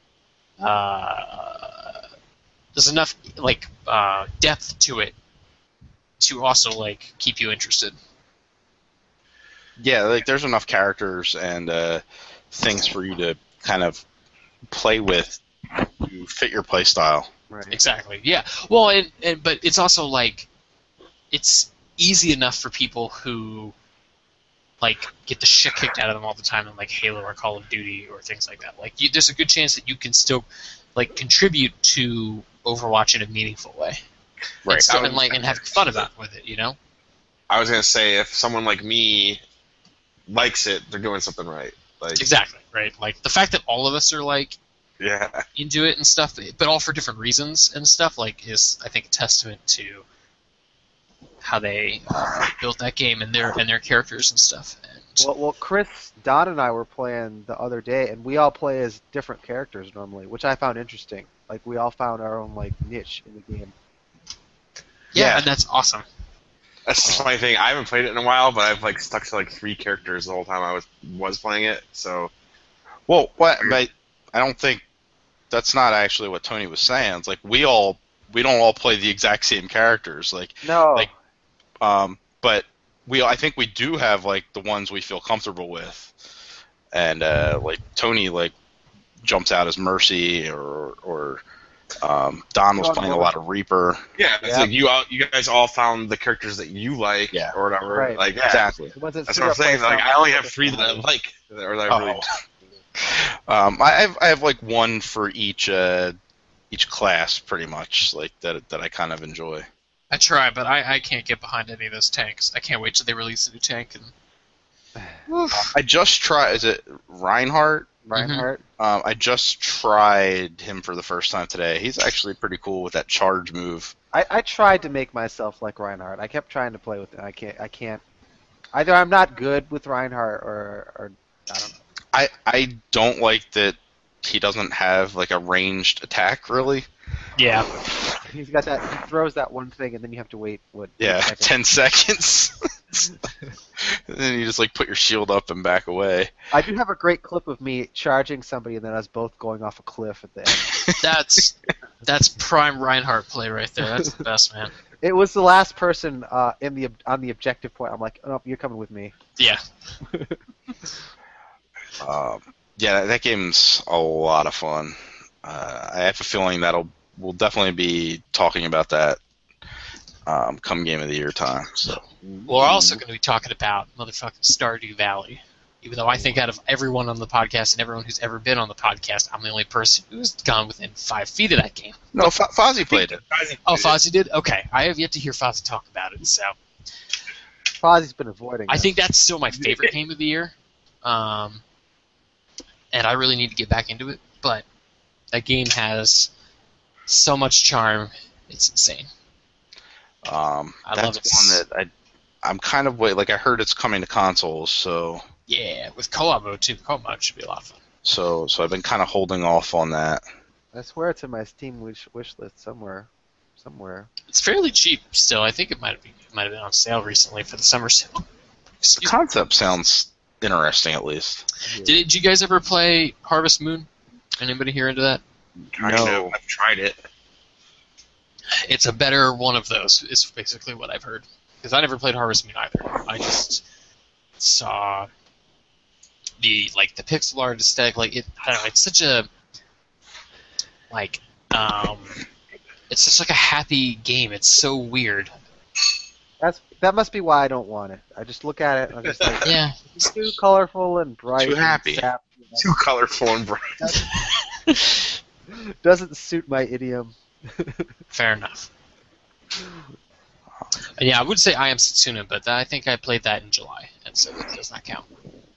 uh, there's enough, like, uh, depth to it to also, like, keep you interested. Yeah, like there's enough characters and uh, things for you to kind of play with to fit your play style. right. Exactly. Yeah. Well, and, and but it's also like it's easy enough for people who like get the shit kicked out of them all the time in like Halo or Call of Duty or things like that. Like, you, there's a good chance that you can still like contribute to Overwatch in a meaningful way, Right. And, still, I and would- like and have fun about with it. You know. I was gonna say if someone like me likes it, they're doing something right. Like Exactly. Right. Like the fact that all of us are like yeah, into it and stuff, but all for different reasons and stuff, like is I think a testament to how they uh, built that game and their and their characters and stuff. And Well, well, Chris, Don, and I were playing the other day, and we all play as different characters normally, which I found interesting. Like, we all found our own like niche in the game. yeah, Yeah. and that's awesome. that's the funny thing. I haven't played it in a while, but I've like stuck to like three characters the whole time I was was playing it. So Well, what? But I don't think that's not actually what Tony was saying. It's like we all we don't all play the exact same characters. Like, No, Like, um, but we I think we do have like the ones we feel comfortable with, and uh, like Tony like jumps out as Mercy, or or um, Don was Don playing a Moore. lot of Reaper. Yeah, it's Yeah. like you all, you guys all found the characters that you like, Yeah. or whatever. Right. Like yeah, Exactly. The ones that that's suit what I'm our saying. playstyle. Like I only have three that I like, or that I really. Oh. Um, I have I have like one for each uh, each class, pretty much, like that that I kind of enjoy. I try, but I, I can't get behind any of those tanks. I can't wait till they release a new tank. And I just tried. Is it Reinhardt? Reinhardt. Um, I just tried him for the first time today. He's actually pretty cool with that charge move. I, I tried to make myself like Reinhardt. I kept trying to play with it. I can't. I can't. Either I'm not good with Reinhardt, or, or I don't know. I I don't like that he doesn't have like a ranged attack really. yeah, He's got that. He throws that one thing, and then you have to wait. What? eight Yeah, seconds. ten seconds. And then you just like put your shield up and back away. I do have a great clip of me charging somebody, and then us both going off a cliff at the end. that's that's prime Reinhardt play right there. That's the best, man. It was the last person uh, in the on the objective point. I'm like, oh, you're coming with me. Yeah, Um, yeah, that game's a lot of fun. Uh, I have a feeling that'll we'll definitely be talking about that um, come game of the year time. So we're also going to be talking about motherfucking Stardew Valley. Even though I think out of everyone on the podcast and everyone who's ever been on the podcast, I'm the only person who's gone within five feet of that game. no, F- Fozzie played it. Oh, Fozzie did? Okay. I have yet to hear Fozzie talk about it, so Fozzie's been avoiding. I it. think that's still my favorite game of the year. Um, and I really need to get back into it, but that game has so much charm. It's insane. Um, I that's love it. one that I I'm kind of wait like I heard it's coming to consoles, so Yeah, with co-op mode too. Co-op mode should be a lot of fun. so so I've been kind of holding off on that. I swear it's in my Steam wish wish list somewhere, somewhere. It's fairly cheap still. I think it might have been, it might have been on sale recently for the summer sale. The Excuse me. concept sounds interesting, at least. Yeah. Did, did you guys ever play Harvest Moon? Anybody here into that? Kind No. of. I've tried it. It's a better one of those, is basically what I've heard. Because I never played Harvest Moon either. I just saw the like the pixel art aesthetic. Like it, I don't know. It's such a like um, it's just like a happy game. It's so weird. That's that must be why I don't want it. I just look at it and I'm just like, Yeah. it's too colorful and bright. Too and happy. sap- Too colorful and bright. Doesn't suit my idiom. Fair enough. And yeah, I would say I Am Setsuna, but I think I played that in July, and so it does not count.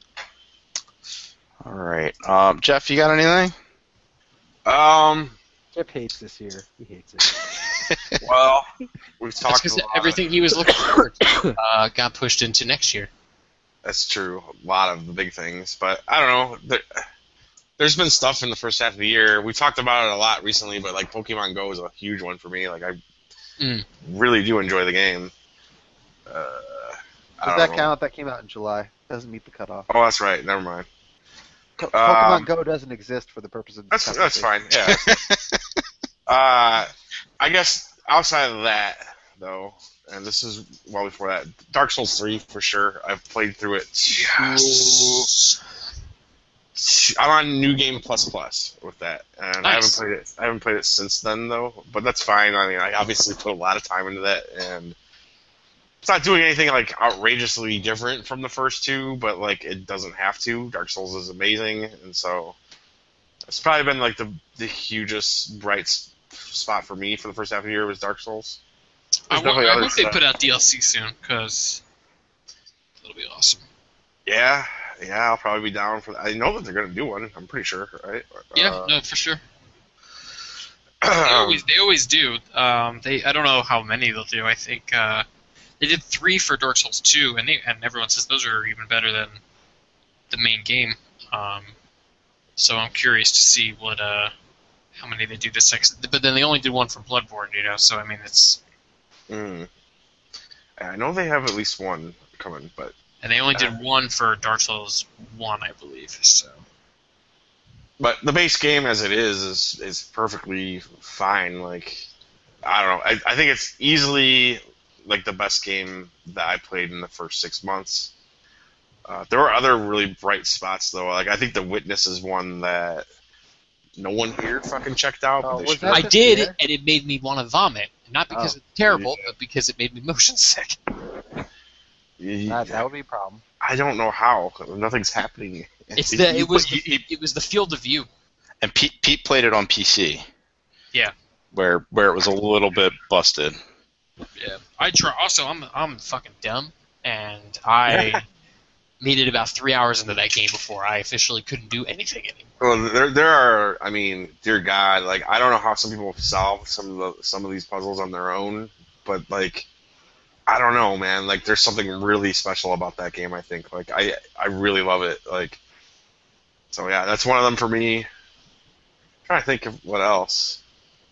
All right, um, Jeff, you got anything? Um. Jeff hates this year. He hates it. Well, we've That's talked a because lot. everything he was looking forward to uh, got pushed into next year. That's true. A lot of the big things, but I don't know. There, there's been stuff in the first half of the year. We talked about it a lot recently, but like Pokemon Go is a huge one for me. Like I Mm. really do enjoy the game. Uh, I Does don't that know. count? That came out in July. Doesn't meet the cutoff. Oh, that's right. Never mind. Po- Pokemon Um, Go doesn't exist for the purpose of That's this that's fine. conversation. Yeah. uh, I guess outside of that, though, and this is well before that, Dark Souls three for sure. I've played through it. Yes. I'm on New Game Plus Plus with that, and I haven't Nice. played it. I haven't played it since then though, but that's fine. I mean, I obviously put a lot of time into that, and it's not doing anything like outrageously different from the first two, but like it doesn't have to. Dark Souls is amazing, and so it's probably been like the the hugest bright s- spot for me for the first half of the year was Dark Souls. I, There's wa- definitely I other hope they stuff. put out D L C soon, because it'll be awesome. Yeah, yeah, I'll probably be down for that. I know that they're gonna do one. I'm pretty sure, right? Yeah, Uh, no, for sure. They always, they always do. Um, they, I don't know how many they'll do. I think uh, they did three for Dark Souls two, and they, and everyone says those are even better than the main game. Um, so I'm curious to see what uh, how many they do this next. But then they only did one for Bloodborne, you know. So I mean, it's Mm. I know they have at least one coming, but and they only Uh, did one for Dark Souls one, I believe. So but the base game as it is is is perfectly fine. Like I don't know, I, I think it's easily like the best game that I played in the first six months. Uh, there were other really bright spots though. Like I think The Witness is one that no one here fucking checked out. Oh, but they was should. that I the did, fear? and it made me want to vomit. Not because Oh. it's terrible, Yeah. but because it made me motion sick. That, that would be a problem. I don't know how. Nothing's happening. It's the it was you- the, you- it was the field of view. And Pete, Pete played it on P C. Yeah. Where where it was a little bit busted. Yeah. I try. Also, I'm I'm fucking dumb, and I made it about three hours into that game before I officially couldn't do anything anymore. Well, there, there are. I mean, dear God, like I don't know how some people solve some of the, some of these puzzles on their own, but like, I don't know, man. Like, there's something really special about that game. I think, like, I, I really love it. Like, so yeah, that's one of them for me. I'm trying to think of what else.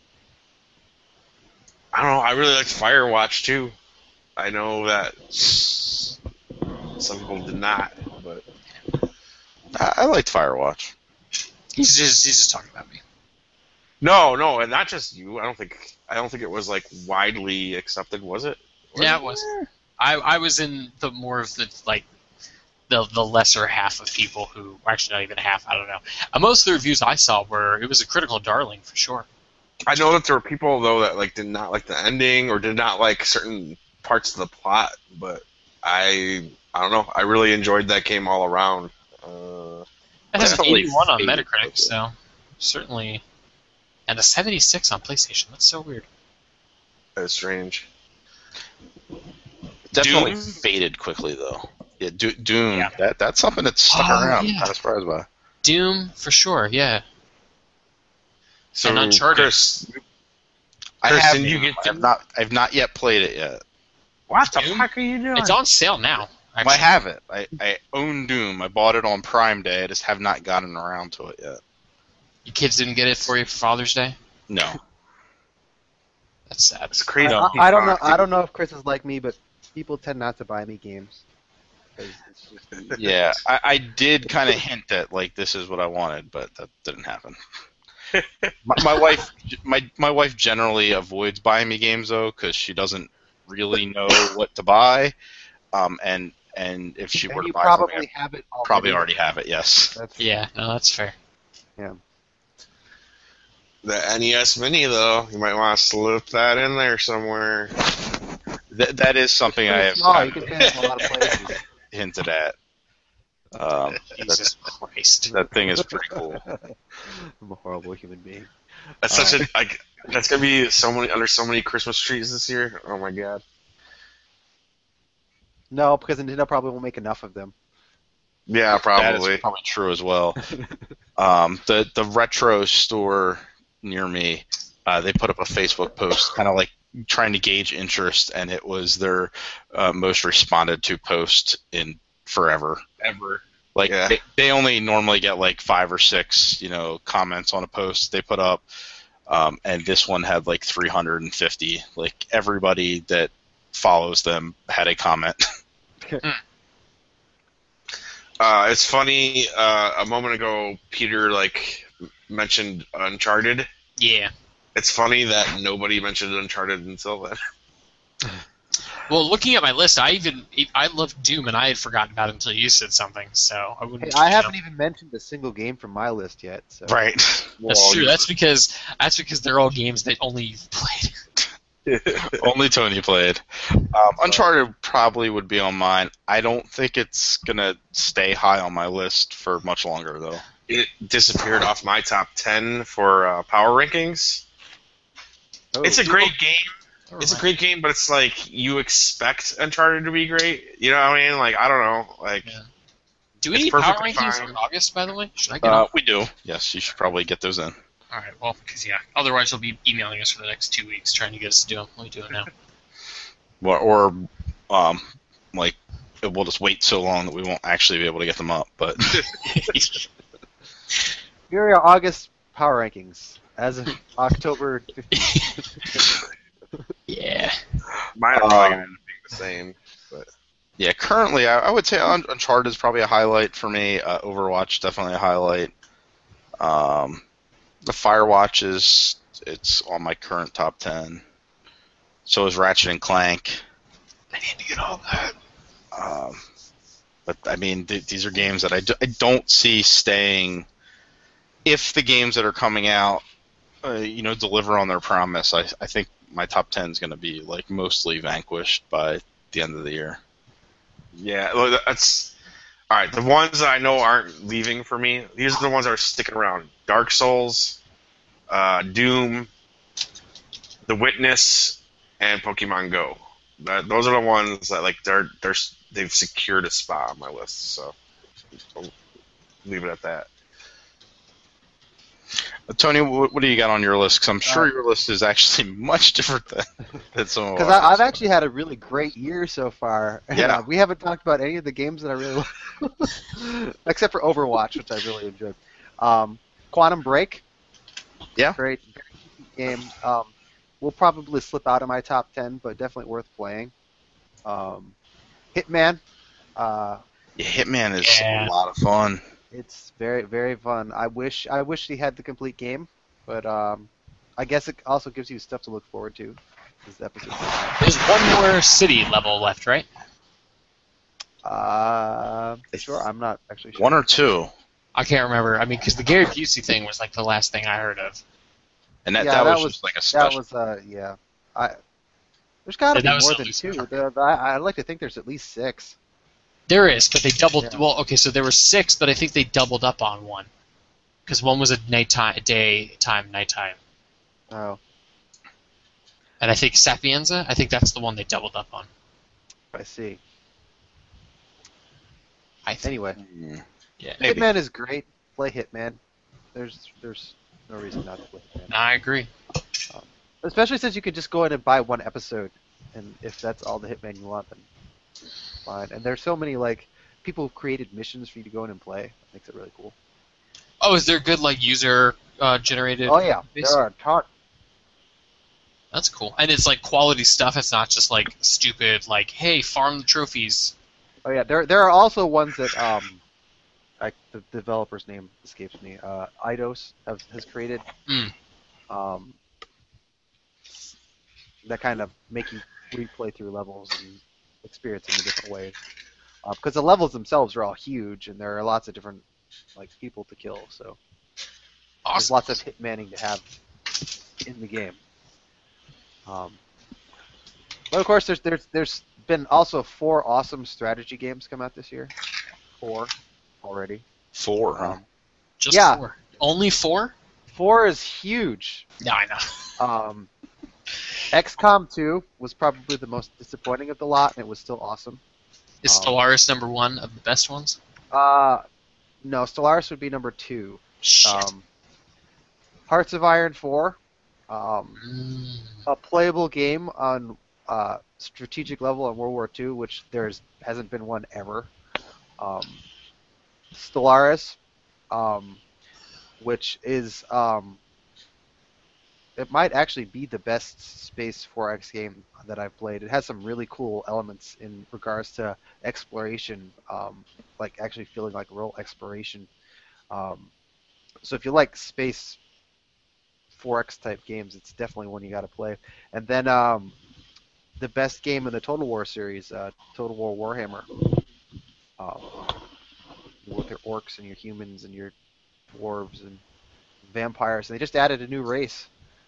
I don't know. I really liked Firewatch too. I know that some people did not, but I, I liked Firewatch. He's just he's just talking about me. no, no, and not just you. I don't think I don't think it was like widely accepted, was it? Was Yeah, it? it was. I I was in the more of the like the the lesser half of people who actually not even half. I don't know. Uh, most of the reviews I saw were it was a critical darling for sure. I know that there were people though that like did not like the ending or did not like certain parts of the plot, but I I don't know. I really enjoyed that game all around. Uh, It has an Definitely eighty-one on faded Metacritic, quickly. so certainly, and a seventy-six on PlayStation. That's so weird. it's strange. Definitely Doom? faded quickly though. Yeah, Do- Doom. Yeah. That that's something that's stuck Oh, around. yeah. Kind of surprised by. Doom for sure. Yeah. So And Uncharted. Chris, I Chris, have didn't you get I've Doom? not I've not yet played it yet. what the Doom? fuck are you doing? It's on sale now. I Actually. have it. I, I own Doom. I bought it on Prime Day. I just have not gotten around to it yet. Your kids didn't get it for you for Father's Day. No. That's sad. It's crazy. I, I don't know. I don't know if Chris is like me, but people tend not to buy me games. 'Cause it's just, Yeah, I, I did kind of hint that like this is what I wanted, but that didn't happen. my, my wife, my my wife generally avoids buying me games though, because she doesn't really know what to buy. Um, and and if she were and to you buy probably something, have it. I probably already have it. Yes. That's, Yeah, no, that's fair. The N E S Mini though, you might want to slip that in there somewhere. That that is something I have small. You kind can of fit it in a lot of places. hinted at. Um, Jesus Christ. that thing is pretty cool. I'm a horrible human being. That's such a like. That's gonna be so many under so many Christmas trees this year. Oh my God. No, because Nintendo probably won't make enough of them. Yeah, That probably. is probably true as well. Um, the the retro store near me, uh, they put up a Facebook post, kind of like trying to gauge interest, and it was their uh, most responded to post in forever. Ever. Like Yeah. they, they only normally get like five or six, you know, comments on a post they put up, um, and this one had like three hundred fifty. Like everybody that follows them had a comment. Uh, it's funny. Uh, a moment ago, Peter like mentioned Uncharted. Yeah. It's funny that nobody mentioned Uncharted until then. Well, looking at my list, I even I love Doom, and I had forgotten about it until you said something. So I Hey, wouldn't. I you know. haven't even mentioned a single game from my list yet. So. Right. That's Well, true. That's because that's because they're all games that only you've played. Only Tony played. Um, Uncharted probably would be on mine. I don't think it's gonna stay high on my list for much longer, though. It disappeared off my top ten for uh, power rankings. Oh, It's a great game. Never It's a mind. great game, but it's like you expect Uncharted to be great. You know what I mean? Like I don't know. Like Yeah. Do we It's need power perfectly rankings fine. in August? By the way, should I get Uh, on? we do. Yes, you should probably get those in. All right. Well, because yeah, otherwise you'll be emailing us for the next two weeks trying to get us to do them. Let me do it now. Or, or um, like we'll just wait so long that we won't actually be able to get them up. But Here are August power rankings as of October fifteenth. yeah. mine are probably Um, gonna end up being the same. yeah, currently I, I would say Un- Uncharted is probably a highlight for me. Uh, Overwatch definitely a highlight. Um, the Firewatch is it's on my current top ten. So is Ratchet and Clank. I need to get on that. Um, but I mean, th- these are games that I, d- I don't see staying. If the games that are coming out, uh, you know, deliver on their promise, I, I think my top ten is going to be like mostly vanquished by the end of the year. Yeah, well, that's all right. The ones that I know aren't leaving for me. These are the ones that are sticking around: Dark Souls, uh, Doom, The Witness, and Pokemon Go. That, those are the ones that like they're they're they've secured a spot on my list. So I'll leave it at that. Uh, Tony, what, what do you got on your list? Because I'm sure Uh, your list is actually much different than, than some of Because ours. I've actually had a really great year so far. And, Yeah. uh, we haven't talked about any of the games that I really like, except for Overwatch, which I really enjoyed. Um, Quantum Break. Yeah. Great, great game. Um, will probably slip out of my top ten, but definitely worth playing. Um, Hitman. Uh, Yeah, Hitman is Yeah. a lot of fun. it's very, very fun. I wish I wish he had the complete game, but um, I guess it also gives you stuff to look forward to. This episode. There's one more city level left, right? Uh, sure. I'm not actually sure. One or two. I can't remember. I mean, because the Gary Busey thing was like the last thing I heard of. And that, Yeah, that, was, just like a That special. was uh, yeah. I there's got to Yeah, that be was more at than least two. one. There, I, I'd like to think there's at least six. There is, but they doubled. Yeah. Well, okay, so there were six, but I think they doubled up on one, because one was a nighttime, daytime, nighttime, Oh, and I think Sapienza. I think that's the one they doubled up on. I see. I think. Anyway, Mm, Yeah. maybe. Hitman is great. Play Hitman. There's there's no reason not to play Hitman. No, I agree. Especially since you could just go in and buy one episode, and if that's all the Hitman you want, then fine. And there's so many like people who've created missions for you to go in and play. That makes it really cool. Oh, is there good like user uh, generated? Oh yeah, base? there are a ton. That's cool, and it's like quality stuff. It's not just like stupid like, hey, farm the trophies. Oh yeah, there there are also ones that um, like the developer's name escapes me. Uh, Eidos have, has created. Mm. Um, that kind of make you replay through levels and experience them in different ways. Because the levels themselves are all huge, and there are lots of different like people to kill. So there's Awesome. lots of hitmanning to have in the game. Um, but of course, there's there's there's been also four awesome strategy games come out this year. Four already. Four, huh? Um, Just yeah. four. Only four? four is huge. No, I know. Um, X COM two was probably the most disappointing of the lot, and it was still awesome. Is Um, Stellaris number one of the best ones? Uh, no, Stellaris would be number two. Shit. Um, Hearts of Iron four, um, Mm. a playable game on uh, strategic level in World War Two, which there's hasn't been one ever. Um, Stellaris, um, which is um, it might actually be the best Space four X game that I've played. It has some really cool elements in regards to exploration, um, like actually feeling like real exploration. Um, so if you like Space four X type games, it's definitely one you got to play. And then um, the best game in the Total War series, uh, Total War Warhammer, um, with your orcs and your humans and your dwarves and vampires. And they just added a new race,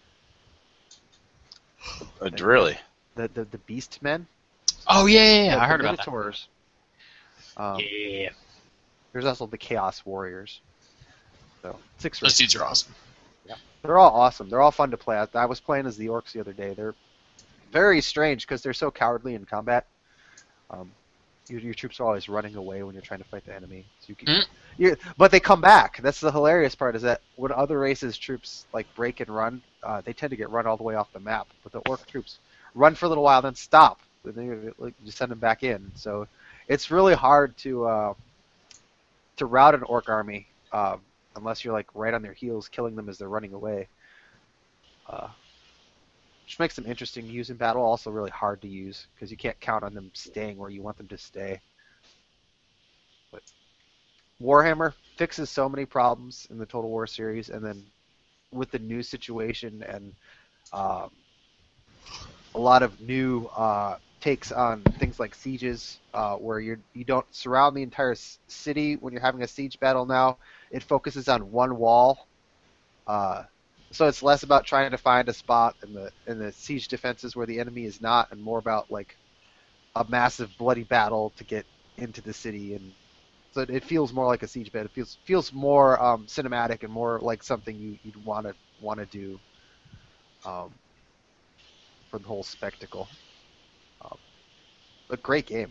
Uh, really? the the, the Beast Men. Oh yeah, yeah, yeah. the, I heard the about that. Minotaurs. Um, Yeah, There's also the Chaos Warriors. So six those races. dudes are awesome. They're all awesome. They're all fun to play. I, I was playing as the orcs the other day. They're very strange because they're so cowardly in combat. Um, your, your troops are always running away when you're trying to fight the enemy. So you can, Mm. you, but they come back. That's the hilarious part. Is that when other races troops like break and run, uh, they tend to get run all the way off the map. But the orc troops run for a little while, then stop. And then you, like, you send them back in. So it's really hard to uh, to rout an orc army. Um, unless you're like right on their heels, killing them as they're running away. Uh, which makes them interesting to use in battle, also really hard to use, because you can't count on them staying where you want them to stay. But Warhammer fixes so many problems in the Total War series, and then with the new situation and um, a lot of new uh, takes on things like sieges, uh, where you you don't surround the entire s- city when you're having a siege battle. Now it focuses on one wall, uh, so it's less about trying to find a spot in the in the siege defenses where the enemy is not, and more about like a massive bloody battle to get into the city. And so it, it feels more like a siege battle. It feels feels more um, cinematic and more like something you, you'd want to want to do um, for the whole spectacle. Um, a great game.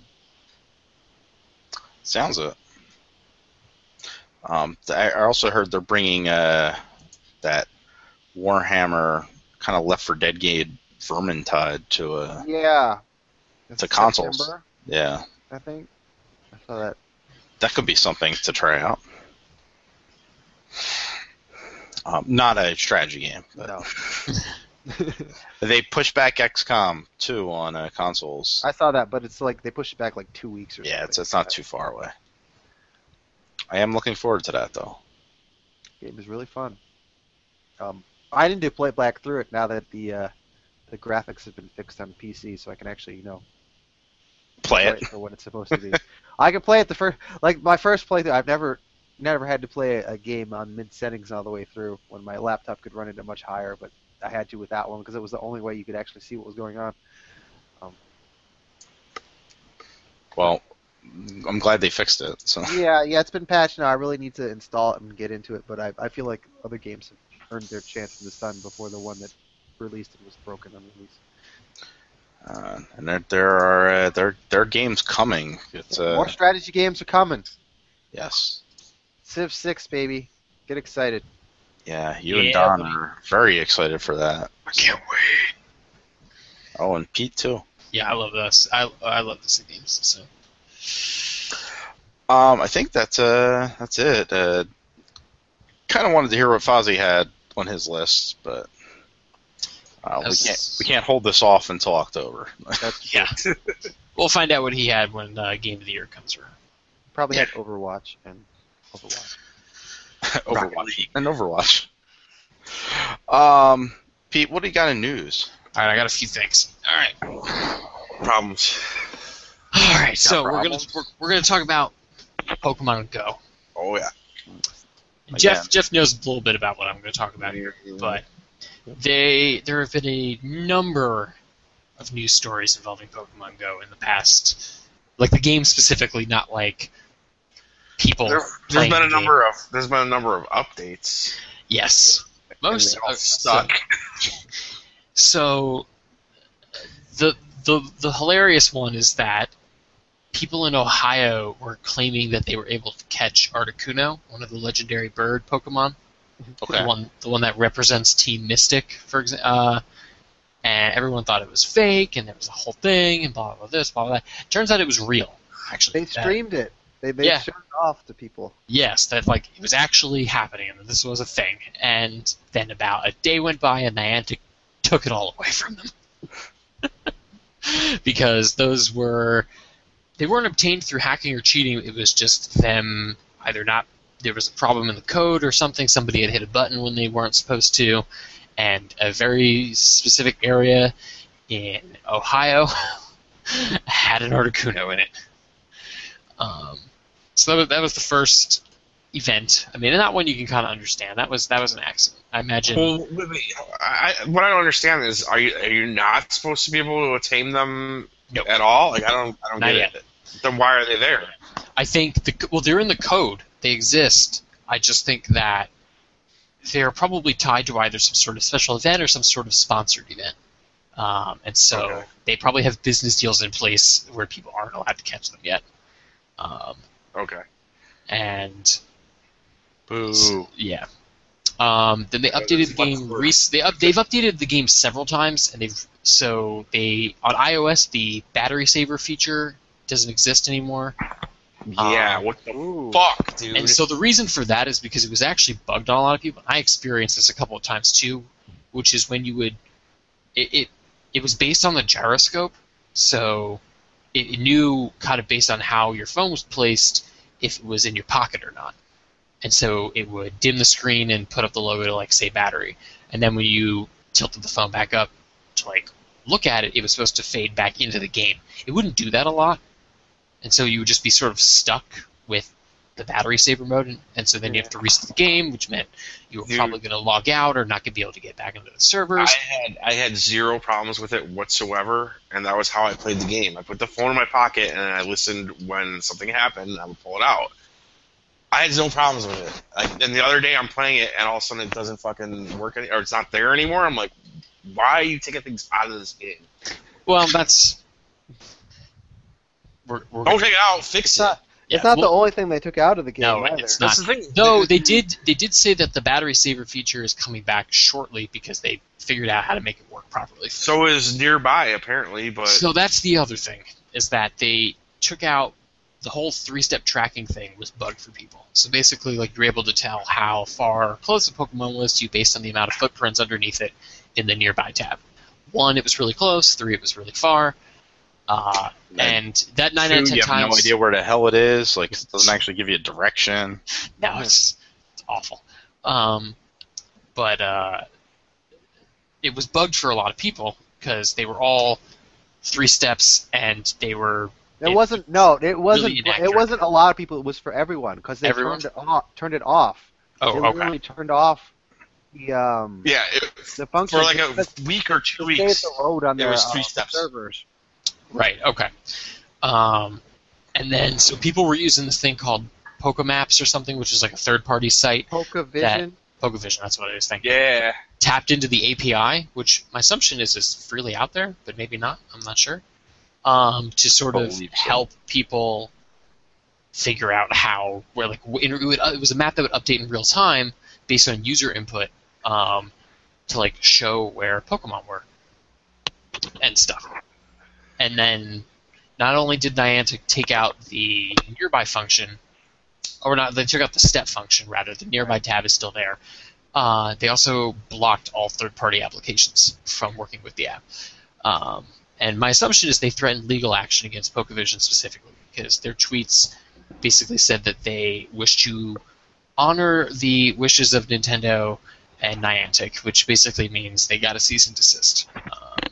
Sounds it. Um, I I also heard they're bringing uh, that Warhammer kind of Left four Dead game Vermintide to a Yeah. to consoles. September, Yeah, I think. I saw that. that could be something to try out. Um, not a strategy game. But No. they pushed back X COM two on uh, consoles. I saw that, but it's like they pushed it back like two weeks or something. Yeah, it's it's not too far away. I am looking forward to that though. Game is really fun. Um, I need to play back through it now that the uh, the graphics have been fixed on P C, so I can actually, you know, Play it. for what it's supposed to be. I can play it the first, like my first playthrough. I've never, never had to play a, a game on mid settings all the way through when my laptop could run it at much higher, but I had to with that one because it was the only way you could actually see what was going on. Um, Well, I'm glad they fixed it. So yeah, yeah, it's been patched now. I really need to install it and get into it, but I, I feel like other games have earned their chance in the sun before the one that released it was broken on release. uh, and there there are uh, there there are games coming. It's uh, More strategy games are coming. yes, Civ six, baby. Get excited. yeah. You and Yeah, Don buddy. are very excited for that. I can't wait. Oh, and Pete too. Yeah, I love this. I I love this games. So Um, I think that's uh that's it. Uh, kind of wanted to hear what Fozzie had on his list, but uh, we That's- can't we can't hold this off until October. That's yeah, we'll find out what he had when uh, Game of the Year comes around. probably had Overwatch and Overwatch. Overwatch and Overwatch. Um, Pete, what do you got in news? All right, I got a few things. All right, Problems. all right. So we're gonna problems? we're, we're gonna talk about Pokemon Go. Oh yeah. Jeff Again. Jeff knows a little bit about what I'm going to talk about here, but they there have been a number of news stories involving Pokemon Go in the past, like the game specifically, not like people. There, there's playing been a the game. number of there's been a number of updates. Yes, most and they all uh, suck. So, the the the hilarious one is that people in Ohio were claiming that they were able to catch Articuno, one of the legendary bird Pokemon. Okay. The one, the one that represents Team Mystic, for example. Uh, and everyone thought it was fake, and there was a whole thing, and blah blah blah this, blah blah that. Turns out it was real, actually. They That- streamed it. They they Yeah. showed it off to people. Yes, that like it was actually happening, and that this was a thing. And then about a day went by, and Niantic took it all away from them because those were they weren't obtained through hacking or cheating. It was just them either not there was a problem in the code or something. Somebody had hit a button when they weren't supposed to, and a very specific area in Ohio had an Articuno in it. Um, so that was, that was the first event. I mean, and that one you can kind of understand. That was that was an accident. I imagine. Well, wait, wait, I, I- what I don't understand is, are you are you not supposed to be able to tame them Nope. at all? Like I don't I don't Not get yet. it. Then why are they there? I think the well, they're in the code. They exist. I just think that they're probably tied to either some sort of special event or some sort of sponsored event. Um, and so Okay. they probably have business deals in place where people aren't allowed to catch them yet. Um, Okay. and Boo. yeah. Um, then they Yeah, updated the that's game. much Rec- they up- they've updated the game several times, and they've so they on iOS the battery saver feature doesn't exist anymore. Yeah. Um, what the Ooh. fuck, dude? And so the reason for that is because it was actually bugged on a lot of people. I experienced this a couple of times too, which is when you would it it, it was based on the gyroscope, so it, it knew kind of based on how your phone was placed if it was in your pocket or not. And so it would dim the screen and put up the logo to like say battery. And then when you tilted the phone back up to like look at it, it was supposed to fade back into the game. It wouldn't do that a lot, and so you would just be sort of stuck with the battery saver mode, and, and so then you have to restart the game, which meant you were Dude. probably going to log out or not going to be able to get back into the servers. I had I had zero problems with it whatsoever, and that was how I played the game. I put the phone in my pocket, and I listened when something happened, and I would pull it out. I had no problems with it. Like, and the other day I'm playing it, and all of a sudden it doesn't fucking work, any, or it's not there anymore. I'm like, why are you taking things out of this game? Well, that's we're, we're Don't take it out, fix It's it. not, yeah, it's not well, the only thing they took out of the game No, either. it's That's not. the thing. Though they did they did say that the battery saver feature is coming back shortly because they figured out how to make it work properly. So is nearby apparently, but So that's the other thing, is that they took out the whole three-step tracking thing was bugged for people. So basically, like, you're able to tell how far close a Pokemon was to you based on the amount of footprints underneath it in the nearby tab. One, it was really close. Three, it was really far. Uh, and that nine Two, out of ten you have times. no idea where the hell it is. Like, it doesn't actually give you a direction. No, it's, it's awful. Um, but uh, it was bugged for a lot of people because they were all three steps and they were. It wasn't. No, it wasn't. Really it inaccurate. wasn't a lot of people. It was for everyone because they Everyone? turned it off. Turned it off. Oh, they okay. literally turned off the um yeah, it, the function for like a because week or two they weeks. stayed the load on it their was uh, three steps. servers. Right. Okay. Um, and then so people were using this thing called PokeMaps or something, which is like a third-party site. PokeVision. PokeVision. That's what I was thinking. Yeah. Tapped into the A P I, which my assumption is is freely out there, but maybe not. I'm not sure. Um, to sort of Believe so. help people figure out how where like w- it, would, it was a map that would update in real time based on user input um, to like show where Pokemon were and stuff. And then not only did Niantic take out the nearby function, or not, they took out the step function rather. The nearby tab is still there. Uh, they also blocked all third-party applications from working with the app. Um, and my assumption is they threatened legal action against PokeVision specifically because their tweets basically said that they wish to honor the wishes of Nintendo and Niantic, which basically means they got a cease and desist. Um,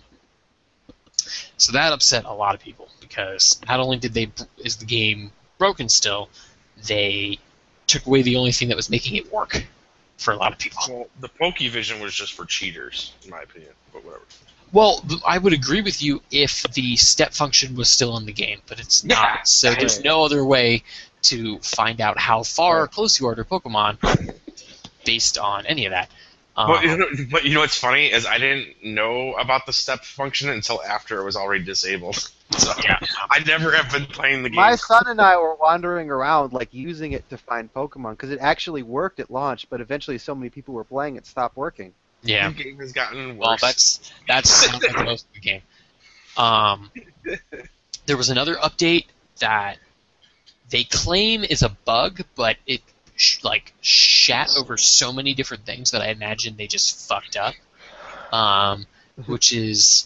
so that upset a lot of people because not only did they is the game broken still, they took away the only thing that was making it work for a lot of people. Well, the PokeVision was just for cheaters, in my opinion. But whatever. Well, th- I would agree with you if the step function was still in the game, but it's not. Yeah. So there's Right. no other way to find out how far or Right. close you are to Pokemon based on any of that. Um, But you know, but you know what's funny is I didn't know about the step function until after it was already disabled. So Yeah. I never have been playing the game. My son and I were wandering around, like using it to find Pokemon because it actually worked at launch, but eventually so many people were playing it stopped working. yeah. The game has gotten worse. Well, that's that's sounds like most of the game. Um, there was another update that they claim is a bug, but it sh- like shat over so many different things that I imagine they just fucked up. Um, which is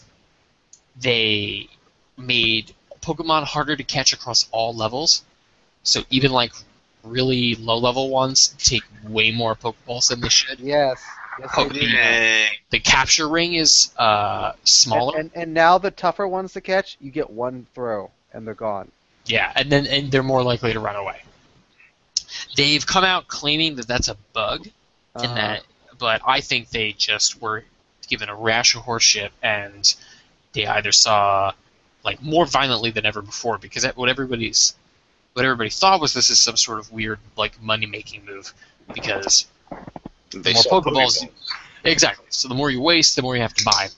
they made Pokemon harder to catch across all levels. So even like really low level ones take way more Pokeballs than they should. Yes. Yes, they Oh, do. yeah. The capture ring is uh, smaller. And, and and now the tougher ones to catch, you get one throw and they're gone. Yeah, and then and they're more likely to run away. They've come out claiming that that's a bug, in Uh, that, but I think they just were given a rash of horseshit, and they either saw like more violently than ever before, because that, what everybody's what everybody thought was this is some sort of weird like money making move, because the They more sell Pokeballs, Pokeballs. exactly. So the more you waste, the more you have to buy.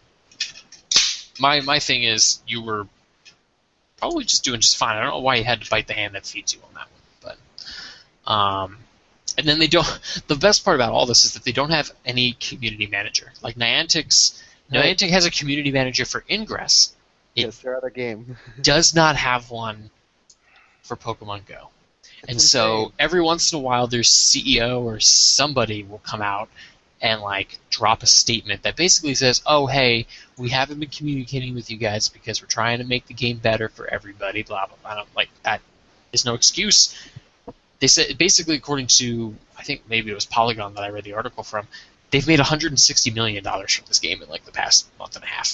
My my thing is you were probably just doing just fine. I don't know why you had to bite the hand that feeds you on that one, but um, and then they don't. The best part about all this is that they don't have any community manager. Like Niantic's, Right. Niantic has a community manager for Ingress. It yes, their other game. does not have one for Pokemon Go. And It's so insane. every once in a while, their C E O or somebody will come out and like drop a statement that basically says, "Oh, hey, we haven't been communicating with you guys because we're trying to make the game better for everybody." Blah blah blah. I don't, like that is no excuse. They said basically, according to I think maybe it was Polygon that I read the article from, they've made one hundred sixty million dollars from this game in like the past month and a half.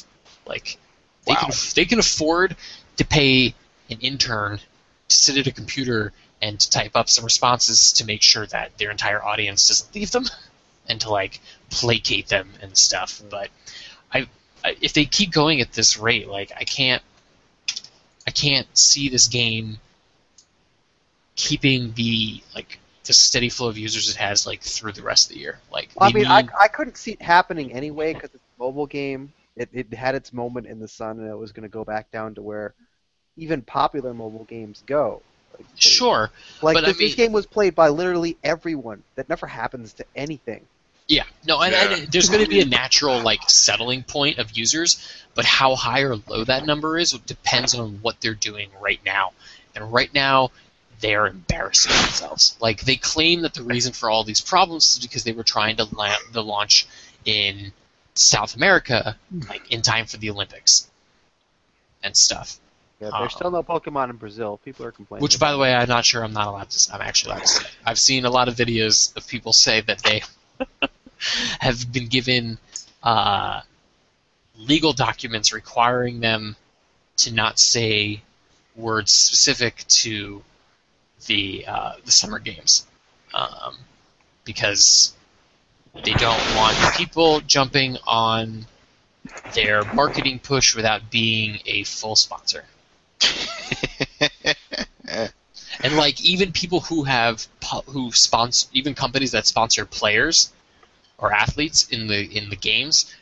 Like they Wow. can they can afford to pay an intern to sit at a computer and to type up some responses to make sure that their entire audience doesn't leave them, and to like placate them and stuff. But I, I if they keep going at this rate, like I can't I can't see this game keeping the like the steady flow of users it has like through the rest of the year. Like Well, I they mean, I, need- I couldn't see it happening anyway because it's a mobile game. It, it had its moment in the sun, and it was going to go back down to where even popular mobile games go. Like, sure, like but I this, this mean- game was played by literally everyone. That never happens to anything. yeah, no, and, Yeah. and there's going to be a natural like settling point of users, but how high or low that number is depends on what they're doing right now. And right now, they're embarrassing themselves. Like they claim that the reason for all these problems is because they were trying to la- the launch in South America, like in time for the Olympics and stuff. Yeah, Um, there's still no Pokemon in Brazil. People are complaining. Which, by the way, I'm not sure. I'm not allowed to. I'm actually allowed to say. I've seen a lot of videos of people say that they have been given uh, legal documents requiring them to not say words specific to the uh, the summer games, um, because they don't want people jumping on their marketing push without being a full sponsor. And like even people who have pu- who sponsor even companies that sponsor players or athletes in the in the games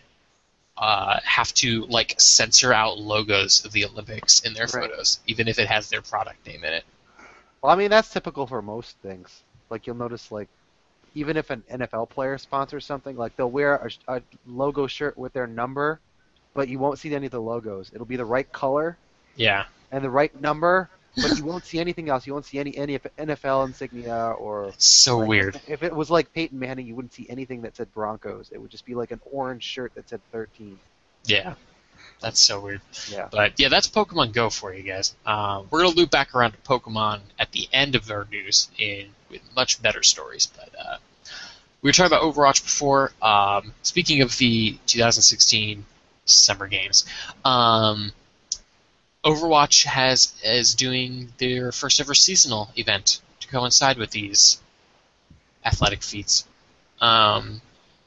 uh, have to like censor out logos of the Olympics in their Right. photos, even if it has their product name in it. Well, I mean, that's typical for most things. Like you'll notice, like even if an N F L player sponsors something, like they'll wear a, a logo shirt with their number, but you won't see any of the logos. It'll be the right color Yeah, and the right number, but you won't see anything else. You won't see any any N F L insignia or. it's so like, weird. If it was like Peyton Manning, you wouldn't see anything that said Broncos. It would just be like an orange shirt that said thirteen. Yeah, that's so weird. Yeah. But yeah, that's Pokemon Go for you guys. Um, we're gonna loop back around to Pokemon at the end of our news in with much better stories. But uh, we were talking about Overwatch before. Um, speaking of the twenty sixteen summer games, um, Overwatch has is doing their first ever seasonal event to coincide with these athletic feats. Um,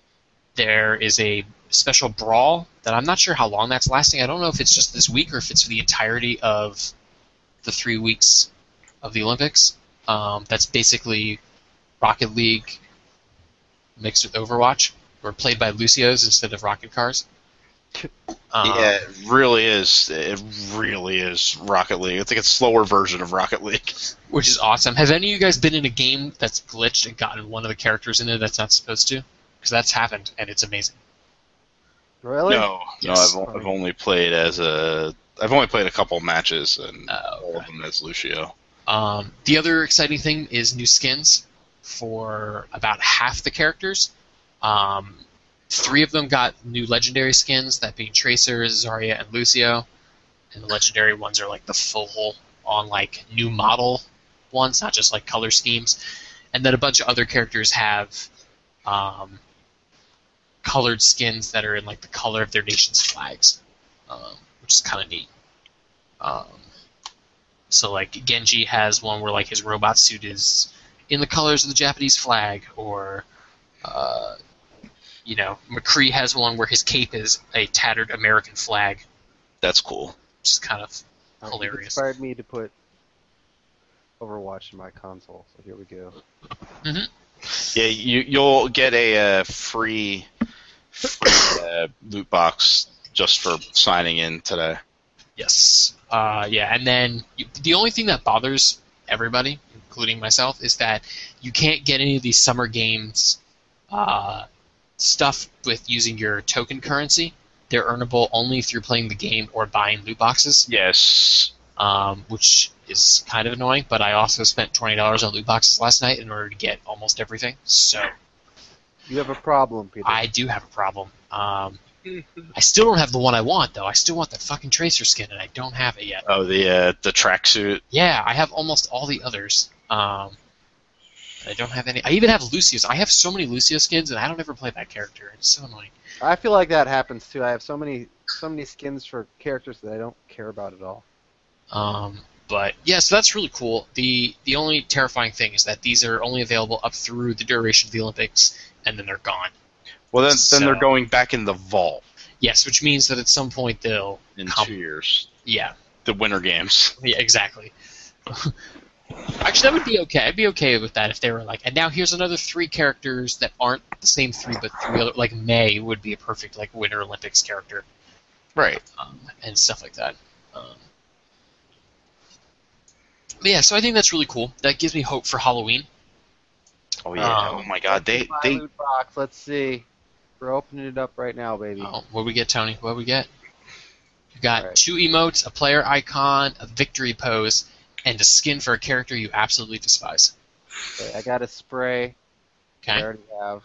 there is a special brawl that I'm not sure how long that's lasting. I don't know if it's just this week or if it's for the entirety of the three weeks of the Olympics. Um, that's basically Rocket League mixed with Overwatch, or played by Lucios instead of Rocket Cars. Um, Yeah, it really is. It really is Rocket League. It's like a slower version of Rocket League. which is awesome. Have any of you guys been in a game that's glitched and gotten one of the characters in it that's not supposed to? Because that's happened, and it's amazing. Really? No, Yes. no, I've, I've only played as a. I've only played a couple matches, and Oh, all of okay. them as Lucio. Um, the other exciting thing is new skins for about half the characters. Um, three of them got new legendary skins, that being Tracer, Zarya, and Lucio. And the legendary ones are like the full on like new model ones, not just like color schemes. And then a bunch of other characters have um, colored skins that are in like the color of their nation's flags, um, which is kind of neat. Um, so like Genji has one where like his robot suit is in the colors of the Japanese flag, or uh, you know, McCree has one where his cape is a tattered American flag, That's cool. which is kind of Oh, it hilarious. inspired me to put Overwatch in my console. So here we go. Yeah, you you'll get a uh, free free uh, loot box just for signing in today. Yes. Uh, yeah, and then you, the only thing that bothers everybody, including myself, is that you can't get any of these summer games uh, stuff with using your token currency. They're earnable only through playing the game or buying loot boxes, Yes. um, which is kind of annoying, but I also spent twenty dollars on loot boxes last night in order to get almost everything. So You have a problem, Peter. I do have a problem. Um, I still don't have the one I want, though. I still want that fucking Tracer skin, and I don't have it yet. Oh, the uh, the tracksuit. Yeah, I have almost all the others. Um, I don't have any. I even have Lucius. I have so many Lucio skins, and I don't ever play that character. It's so annoying. I feel like that happens too. I have so many so many skins for characters that I don't care about at all. Um, but yeah, so that's really cool. The the only terrifying thing is that these are only available up through the duration of the Olympics, and then they're gone. Well, then, So- then they're going back in the vault Yes, which means that at some point they'll in come. two years. Yeah, The Winter Games. yeah, exactly. Actually, that would be okay. I'd be okay with that if they were like, and now here's another three characters that aren't the same three, but three other. Like May would be a perfect like Winter Olympics character, Right. um, and stuff like that. Um, but yeah, so I think that's really cool. That gives me hope for Halloween. Oh yeah. Um, oh my God. They My they loot box. Let's see. We're opening it up right now, baby. Oh, what we get, Tony? What we get? You got Alright. two emotes, a player icon, a victory pose, and a skin for a character you absolutely despise. Okay, I got a spray. I Okay. already have.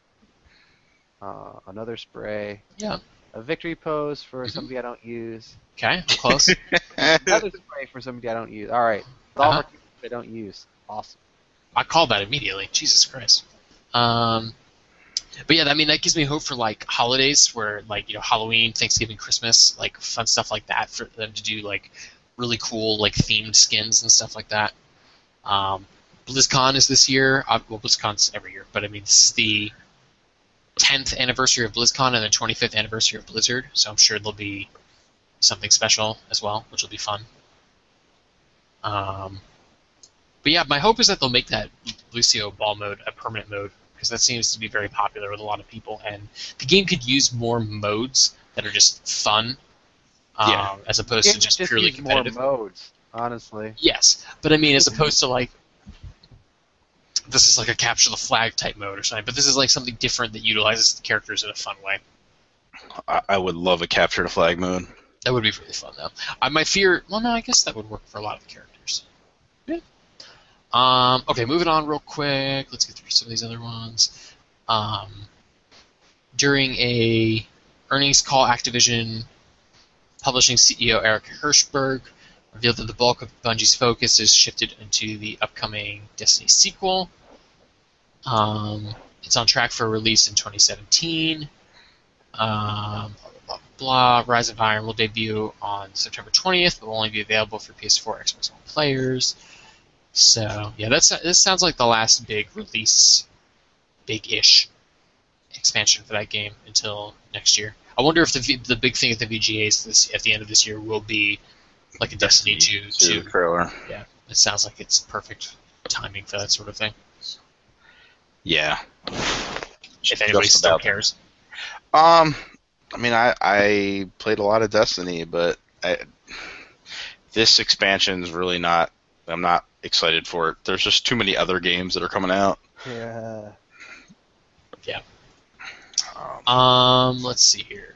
Uh, another spray. Yeah. A victory pose for Mhm. somebody I don't use. Okay. I'm close. Another spray for somebody I don't use. All right. It's all Uh-huh. for people I don't use. Awesome. I called that immediately. Jesus Christ. Um, but yeah, I mean that gives me hope for like holidays, where like you know Halloween, Thanksgiving, Christmas, like fun stuff like that for them to do like really cool like themed skins and stuff like that. Um, BlizzCon is this year. Uh, well, BlizzCon's every year, but I mean this is the tenth anniversary of BlizzCon and the twenty-fifth anniversary of Blizzard, so I'm sure there'll be something special as well, which will be fun. Um, but yeah, my hope is that they'll make that Lucio ball mode a permanent mode, because that seems to be very popular with a lot of people, and the game could use more modes that are just fun, um, Yeah. as opposed Game to just just purely needs more competitive. modes, honestly. Yes, but I mean, as opposed to like, this is like a capture the flag type mode or something, but this is like something different that utilizes the characters in a fun way. I, I would love a capture the flag mode. That would be really fun, though. I might fear. Well, no, I guess that would work for a lot of the characters. Yeah. Um. Okay, moving on real quick. Let's get through some of these other ones. Um. During a earnings call, Activision Publishing C E O Eric Hirschberg revealed that the bulk of Bungie's focus is shifted into the upcoming Destiny sequel. Um. It's on track for release in twenty seventeen. Um. Blah, blah, blah. Rise of Iron will debut on September twentieth, but will only be available for P S four, Xbox One players. So, yeah, that's this sounds like the last big release, big-ish expansion for that game until next year. I wonder if the V- the big thing at the V G As this, at the end of this year will be like a Destiny two. Two two. trailer. Yeah, it sounds like it's perfect timing for that sort of thing. Yeah. If anybody Just still about. cares. Um, I mean, I I played a lot of Destiny, but I, this expansion's really not. I'm not excited for it. There's just too many other games that are coming out. Yeah. Um, Um, let's see here.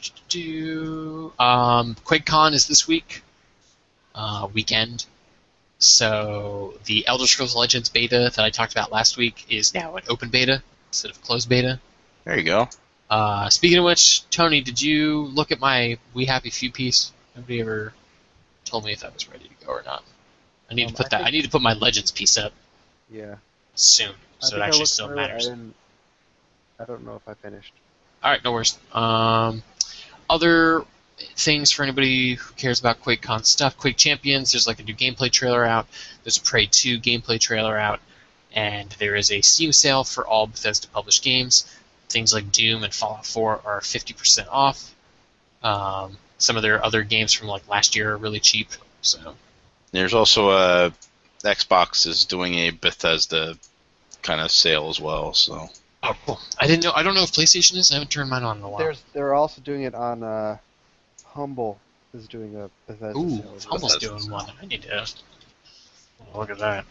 Um, QuakeCon is this week, uh, weekend. So the Elder Scrolls Legends beta that I talked about last week is now an open beta instead of closed beta. there you go. Uh, speaking of which, Tony, did you look at my We Happy Few piece? Nobody ever told me if that was ready to go or not. I need Um, to put I that. think- I need to put my Legends piece up Yeah. soon, I so think it I actually looked still through it. I matters. didn't. I don't know if I finished. All right, no worries. Um, other things for anybody who cares about QuakeCon stuff. Quake Champions, there's like a new gameplay trailer out. There's a Prey two gameplay trailer out, and there is a Steam sale for all Bethesda published games. Things like Doom and Fallout four are fifty percent off. Um, some of their other games from like last year are really cheap. So There's also a Xbox is doing a Bethesda kind of sale as well. So oh, cool. I didn't know. I don't know if PlayStation is. I haven't turned mine on in a while. There's. They're also doing it on. Uh, Humble is doing a Bethesda Ooh, sale as well. Humble's Bethesda's. doing one. I need to look at that.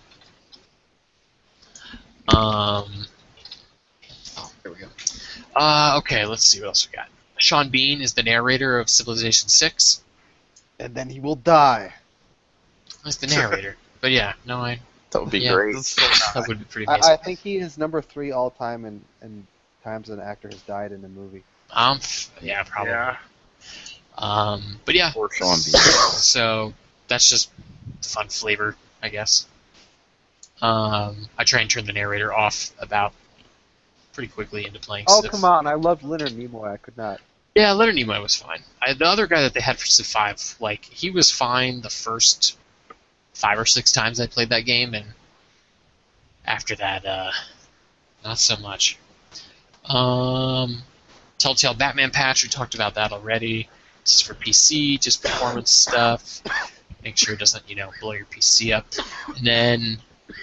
Um, oh, there we go. Uh, okay, let's see what else we got. Sean Bean is the narrator of Civilization six. And then he will die. He's the narrator. But yeah, no, I that would be Yeah. great. that would be pretty amazing. I, I think he is number three all time in, in times an actor has died in a movie. um, f- yeah, probably. Yeah. Um, but yeah, Or Sean Bean. so that's just fun flavor, I guess. Um, I try and turn the narrator off about pretty quickly into playing Oh, Civ. come on. I loved Leonard Nimoy. I could not. Yeah, Leonard Nimoy was fine. I, the other guy that they had for Civ five, like, he was fine the first five or six times I played that game, and after that, uh, not so much. Um, Telltale Batman patch, we talked about that already. This is for P C, just performance stuff. Make sure it doesn't, you know, blow your P C up. And then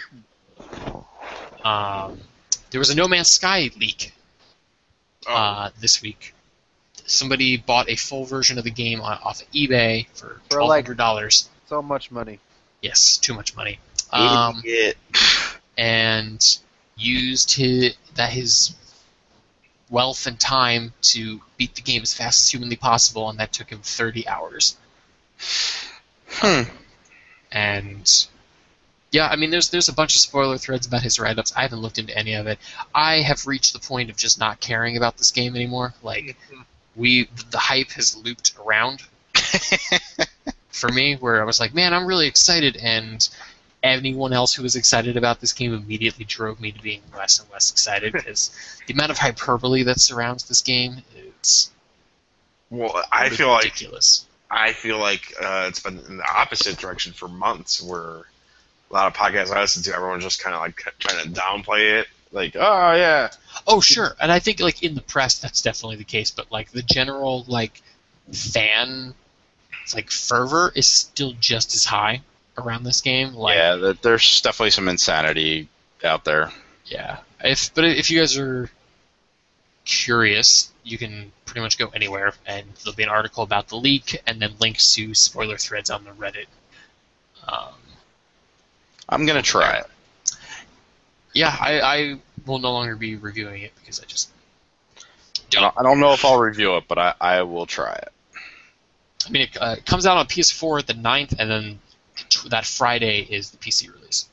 um, there was a No Man's Sky leak uh, this week. Somebody bought a full version of the game on, off of eBay for For twelve like- hundred dollars. So much money. Yes, too much money. Um, Idiot. and used his, that his wealth and time to beat the game as fast as humanly possible, and that took him thirty hours. Hmm. And yeah, I mean, there's there's a bunch of spoiler threads about his write-ups. I haven't looked into any of it. I have reached the point of just not caring about this game anymore. Like, we the hype has looped around for me, where I was like, man, I'm really excited, and anyone else who was excited about this game immediately drove me to being less and less excited, because the amount of hyperbole that surrounds this game is Well, I feel like ridiculous. I feel like uh, it's been in the opposite direction for months, where a lot of podcasts I listen to, everyone's just kind of like trying to downplay it. Like, oh yeah, Oh, sure, and I think like in the press that's definitely the case, but like the general like fan like fervor is still just as high around this game. Like, Yeah, th- there's definitely some insanity out there. yeah. If but if you guys are curious, you can pretty much go anywhere, and there'll be an article about the leak, and then links to spoiler threads on the Reddit. Um, I'm gonna try it. yeah, I, I will no longer be reviewing it because I just I don't. don't, I don't know if I'll review it, but I, I will try it. I mean, it, uh, it comes out on P S four at the ninth, and then t- that Friday is the P C release.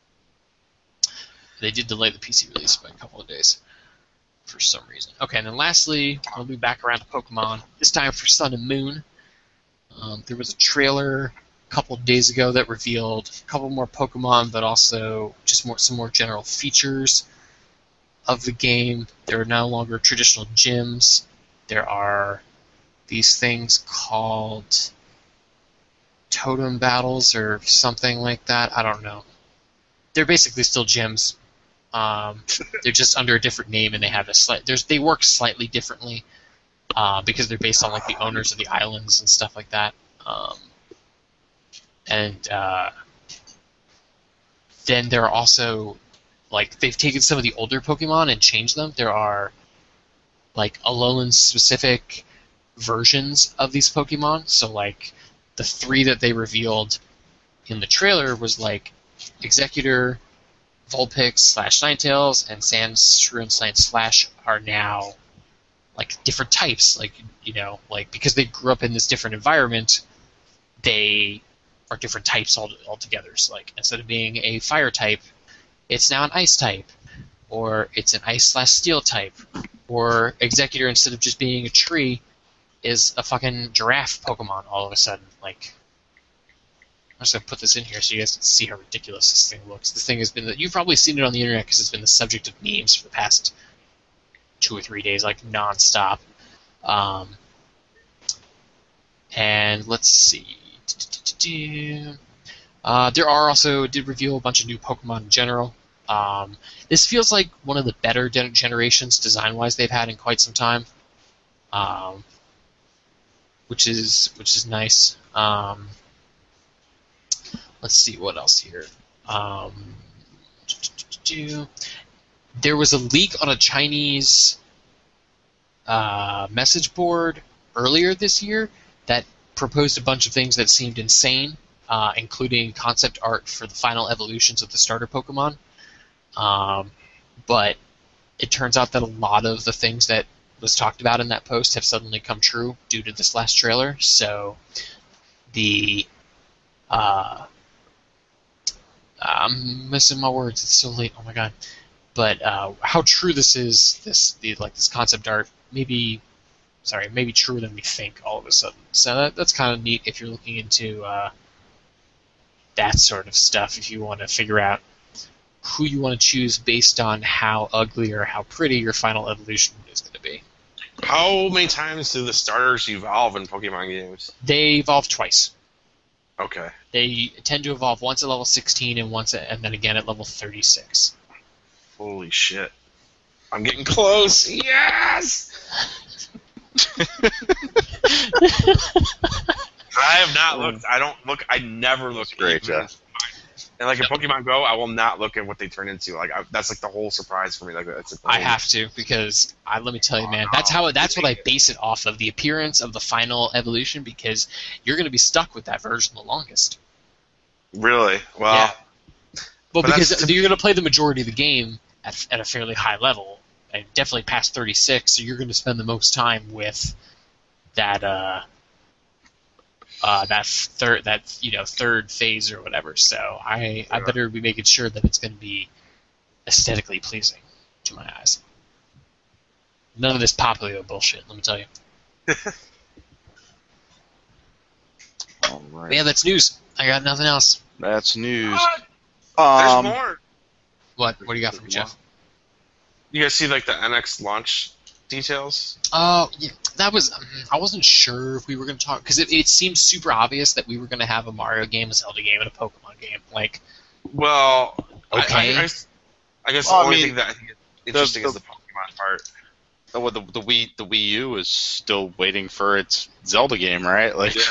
They did delay the P C release by a couple of days for some reason. Okay, and then lastly, I'll be back around to Pokemon, this time for Sun and Moon. Um, there was a trailer a couple of days ago that revealed a couple more Pokemon, but also just more some more general features of the game. There are no longer traditional gyms. There are these things called totem battles or something like that. I don't know. They're basically still gyms. Um, they're just under a different name, and they have a slight. There's they work slightly differently uh, because they're based on like the owners of the islands and stuff like that. Um, and uh, then there are also like they've taken some of the older Pokemon and changed them. There are like Alolan specific versions of these Pokemon. So like the three that they revealed in the trailer was like Executor, Vulpix slash Ninetales, and Sandshrew slash Slash are now like different types. Like, you know, like because they grew up in this different environment, they are different types all altogether. So like instead of being a fire type, it's now an ice type, or it's an ice slash steel type, or Executor instead of just being a tree is a fucking giraffe Pokemon all of a sudden. Like, I'm just gonna put this in here so you guys can see how ridiculous this thing looks. This thing has been the, you've probably seen it on the internet because it's been the subject of memes for the past two or three days, like nonstop. Um, and let's see. Uh, there are also did reveal a bunch of new Pokemon in general. Um, this feels like one of the better gen- generations design-wise they've had in quite some time, um, which is which is nice. Um, let's see what else here. Um, there was a leak on a Chinese uh, message board earlier this year that proposed a bunch of things that seemed insane, uh, including concept art for the final evolutions of the starter Pokemon. Um, but it turns out that a lot of the things that was talked about in that post have suddenly come true due to this last trailer. So the uh, I'm missing my words. It's so late. Oh my god! But uh, how true this is, this the like this concept art, maybe sorry, maybe truer than we think all of a sudden. So that, that's kind of neat if you're looking into uh, that sort of stuff. If you want to figure out who you want to choose based on how ugly or how pretty your final evolution is going to be. How many times do the starters evolve in Pokemon games? They evolve twice. Okay. They tend to evolve once at level sixteen and once at, and then again at level thirty-six. Holy shit. I'm getting close. Yes! I have not looked. I don't look. I never look. That's great, even- Jeff. And like in Pokemon Go, I will not look at what they turn into. Like I, that's like the whole surprise for me. Like that's. Like the I whole- have to because I let me tell you, Oh, man, no. that's how that's what I base it off of, the appearance of the final evolution, because you're going to be stuck with that version the longest. Really? Well, Yeah. Well, But because that's- you're going to play the majority of the game at, at a fairly high level, and definitely past thirty-six, so you're going to spend the most time with that uh, uh, that third that you know third phase or whatever. So I I Yeah. better be making sure that it's going to be aesthetically pleasing to my eyes. None of this Popplio bullshit. Let me tell you. All right. But yeah, that's news. I got nothing else. That's news. What? There's Um, more. What What do you got for me, Jeff? You guys see like the N X launch details? Oh, yeah, that was. Um, I wasn't sure if we were going to talk because it, it seemed super obvious that we were going to have a Mario game, a Zelda game, and a Pokemon game. Like, Well, I- Okay. I, I, I guess Well, I the only mean, thing that I think is interesting the- is the Pokemon part. the, the, the Wii the Wii U is still waiting for its Zelda game, right? Like, Yeah.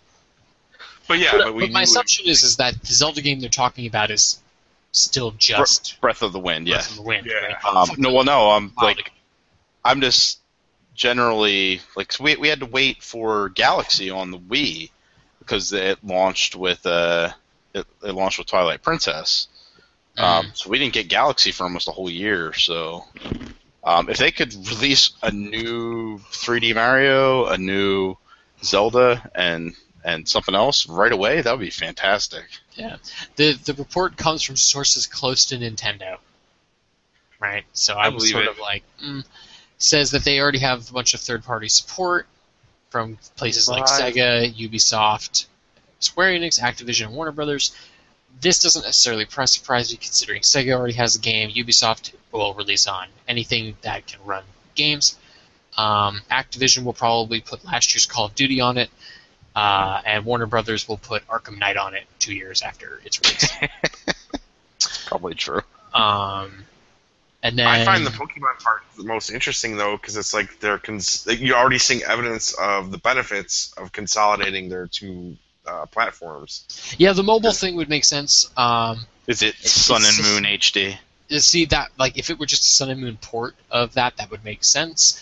But yeah, but, but, we but my knew it- assumption is is that the Zelda game they're talking about is still just Breath of the Wind, yeah. Breath of the Wind. Yeah. Right? Um, Fuck no, well, no, I'm wow, like, I'm just generally like, 'cause we we had to wait for Galaxy on the Wii because it launched with uh, it, it launched with Twilight Princess. Um, so we didn't get Galaxy for almost a whole year. So um, if they could release a new three D Mario, a new Zelda, and and something else right away, that would be fantastic. Yeah. The the report comes from sources close to Nintendo. Right? So I, I was believe sort it. of like, mm, says that they already have a bunch of third party support from places like Right. Sega, Ubisoft, Square Enix, Activision, and Warner Brothers. This doesn't necessarily press surprise me considering Sega already has a game. Ubisoft will release on anything that can run games. Um, Activision will probably put last year's Call of Duty on it. Uh, and Warner Brothers will put Arkham Knight on it two years after its release. Probably true. um, and then I find the Pokemon part the most interesting though, because it's like they're cons- like, you're already seeing evidence of the benefits of consolidating their two uh, platforms. yeah, the mobile thing would make sense. Um, Is it It's- Sun it's and just- Moon H D? to see that, like, if it were just a Sun and Moon port of that, that would make sense.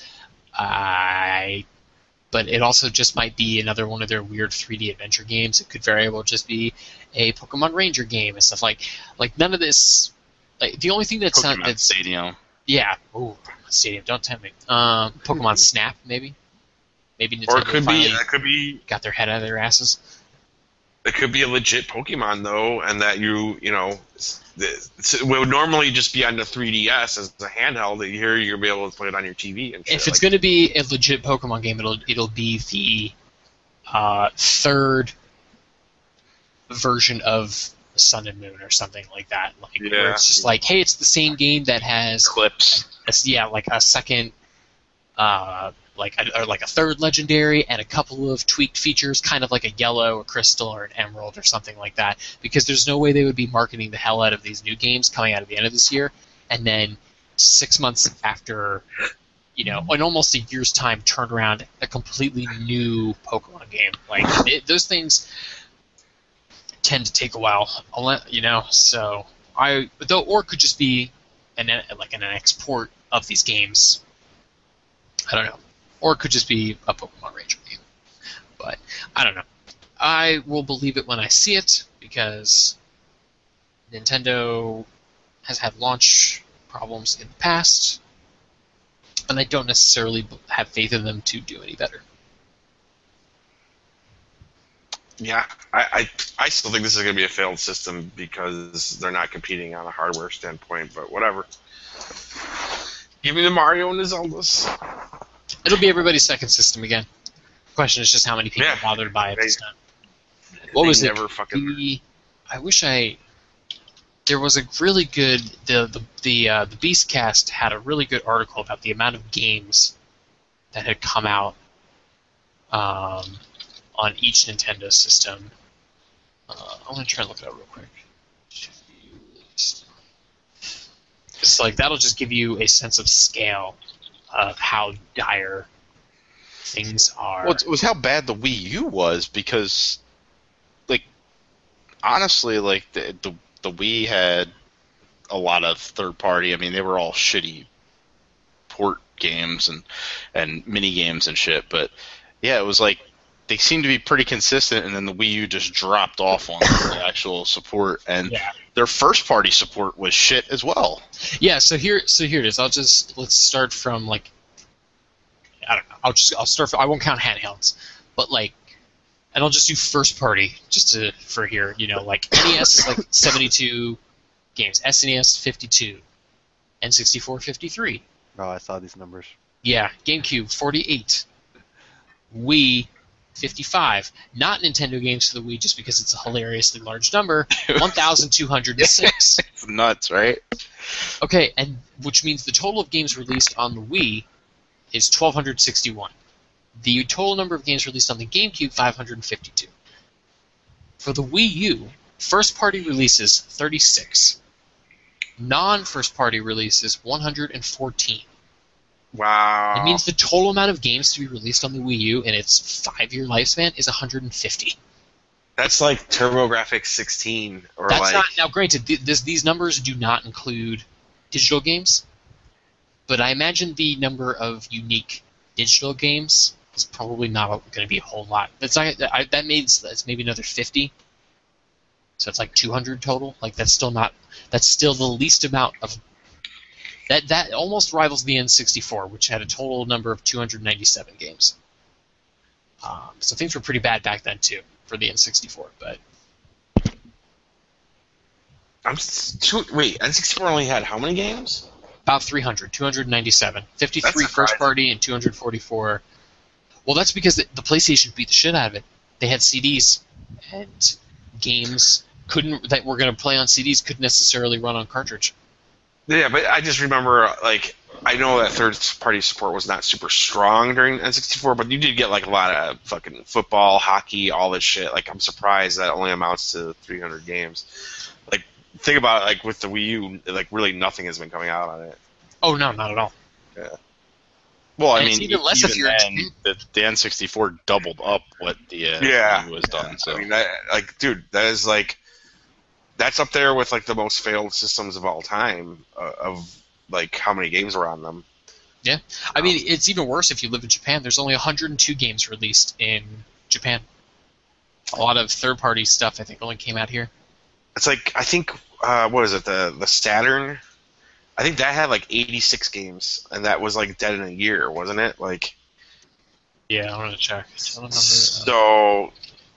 I, but it also just might be another one of their weird three D adventure games. It could very well just be a Pokemon Ranger game and stuff like. Like none of this. Like the only thing that's not Pokemon that's Stadium. yeah. Ooh, Pokemon Stadium. Don't tempt me. Um, Pokemon Snap maybe. Maybe Nintendo Or it could finally be it could be got their head out of their asses. it could be a legit Pokemon though, and that you you know it would normally just be on the three D S as a handheld. That here you'll be able to play it on your T V and shit. If it's like, going to be a legit Pokemon game, it'll it'll be the uh, third version of Sun and Moon or something like that. Like where Yeah. it's just like, hey, it's the same game that has Clips. a, yeah, like a second, uh, like a, or like a third legendary and a couple of tweaked features, kind of like a yellow, a crystal, or an emerald or something like that. Because there's no way they would be marketing the hell out of these new games coming out at the end of this year, and then six months after, you know, in almost a year's time, turn around a completely new Pokemon game. Like it, those things tend to take a while, I'll let- you know. So I, but though, or it could just be an like an export of these games. I don't know, or it could just be a Pokemon Ranger game. But I don't know. I will believe it when I see it because Nintendo has had launch problems in the past, and I don't necessarily b- have faith in them to do any better. yeah, I, I I still think this is going to be a failed system because they're not competing on a hardware standpoint. But whatever. Give me the Mario and the Zeldas. It'll be everybody's second system again. The question is just how many people Yeah. bother to buy it They- this time. What They was it? never fucking. The, I wish I. there was a really good the the the uh, the Beastcast had a really good article about the amount of games that had come out um, on each Nintendo system. Uh, I'm gonna try and look it up real quick. It's like that'll just give you a sense of scale of how dire things are. Well, it was how bad the Wii U was because, like, honestly, like the the, the Wii had a lot of third party. I mean, they were all shitty port games and and mini games and shit. But yeah, it was like they seemed to be pretty consistent, and then the Wii U just dropped off on the actual support, and Yeah. their first party support was shit as well. Yeah, so here, so here it is. I'll just let's start from like, I don't know. I'll just I'll start. From, I won't count handhelds, but like, and I'll just do first party just to for here. You know, like N E S is like seventy-two games, S N E S fifty-two, N sixty-four fifty-three. Oh, I saw these numbers. Yeah, GameCube forty-eight, Wii fifty-five. Not Nintendo games for the Wii, just because it's a hilariously large number. one thousand two hundred six. It's nuts, right? Okay, and which means the total of games released on the Wii is twelve sixty-one. The total number of games released on the GameCube, five hundred fifty-two. For the Wii U, first-party releases, thirty-six. Non-first-party releases, one hundred fourteen. Wow. It means the total amount of games to be released on the Wii U in its five-year lifespan is one hundred fifty. That's like TurboGrafx sixteen, or That's like not now. Granted, th- this, these numbers do not include digital games, but I imagine the number of unique digital games is probably not going to be a whole lot. That's not, I, that means that's maybe another fifty. So it's like two hundred total. Like that's still not. That's still the least amount of. That that almost rivals the N sixty-four, which had a total number of two hundred ninety-seven games. Um, so things were pretty bad back then too for the N sixty-four, but. I'm s- two, wait, N sixty-four only had how many games? About three hundred, two hundred ninety-seven. fifty-three That's first surprising. party and two hundred forty-four. Well, that's because the, the PlayStation beat the shit out of it. They had C Ds, and games couldn't that were going to play on C Ds couldn't necessarily run on cartridge. Yeah, but I just remember, like, I know that third-party support was not super strong during N sixty-four, but you did get, like, a lot of fucking football, hockey, all this shit. Like, I'm surprised that only amounts to three hundred games. Like, think about it, like, with the Wii U, like, really nothing has been coming out on it. Oh, no, not at all. Well, I And mean, it's even less if even you're- then, the, the N sixty-four doubled up what the uh, Yeah. Wii U was done. So I mean, that, like, dude, that is, like, that's up there with, like, the most failed systems of all time, uh, of, like, how many games were on them. I mean, it's even worse if you live in Japan. There's only one hundred two games released in Japan. A lot of third-party stuff, I think, only came out here. It's like, I think, uh, what is it, the, the Saturn? I think that had, like, eighty-six games, and that was, like, dead in a year, wasn't it? Like, Yeah, I'm gonna check. Total number, uh, so,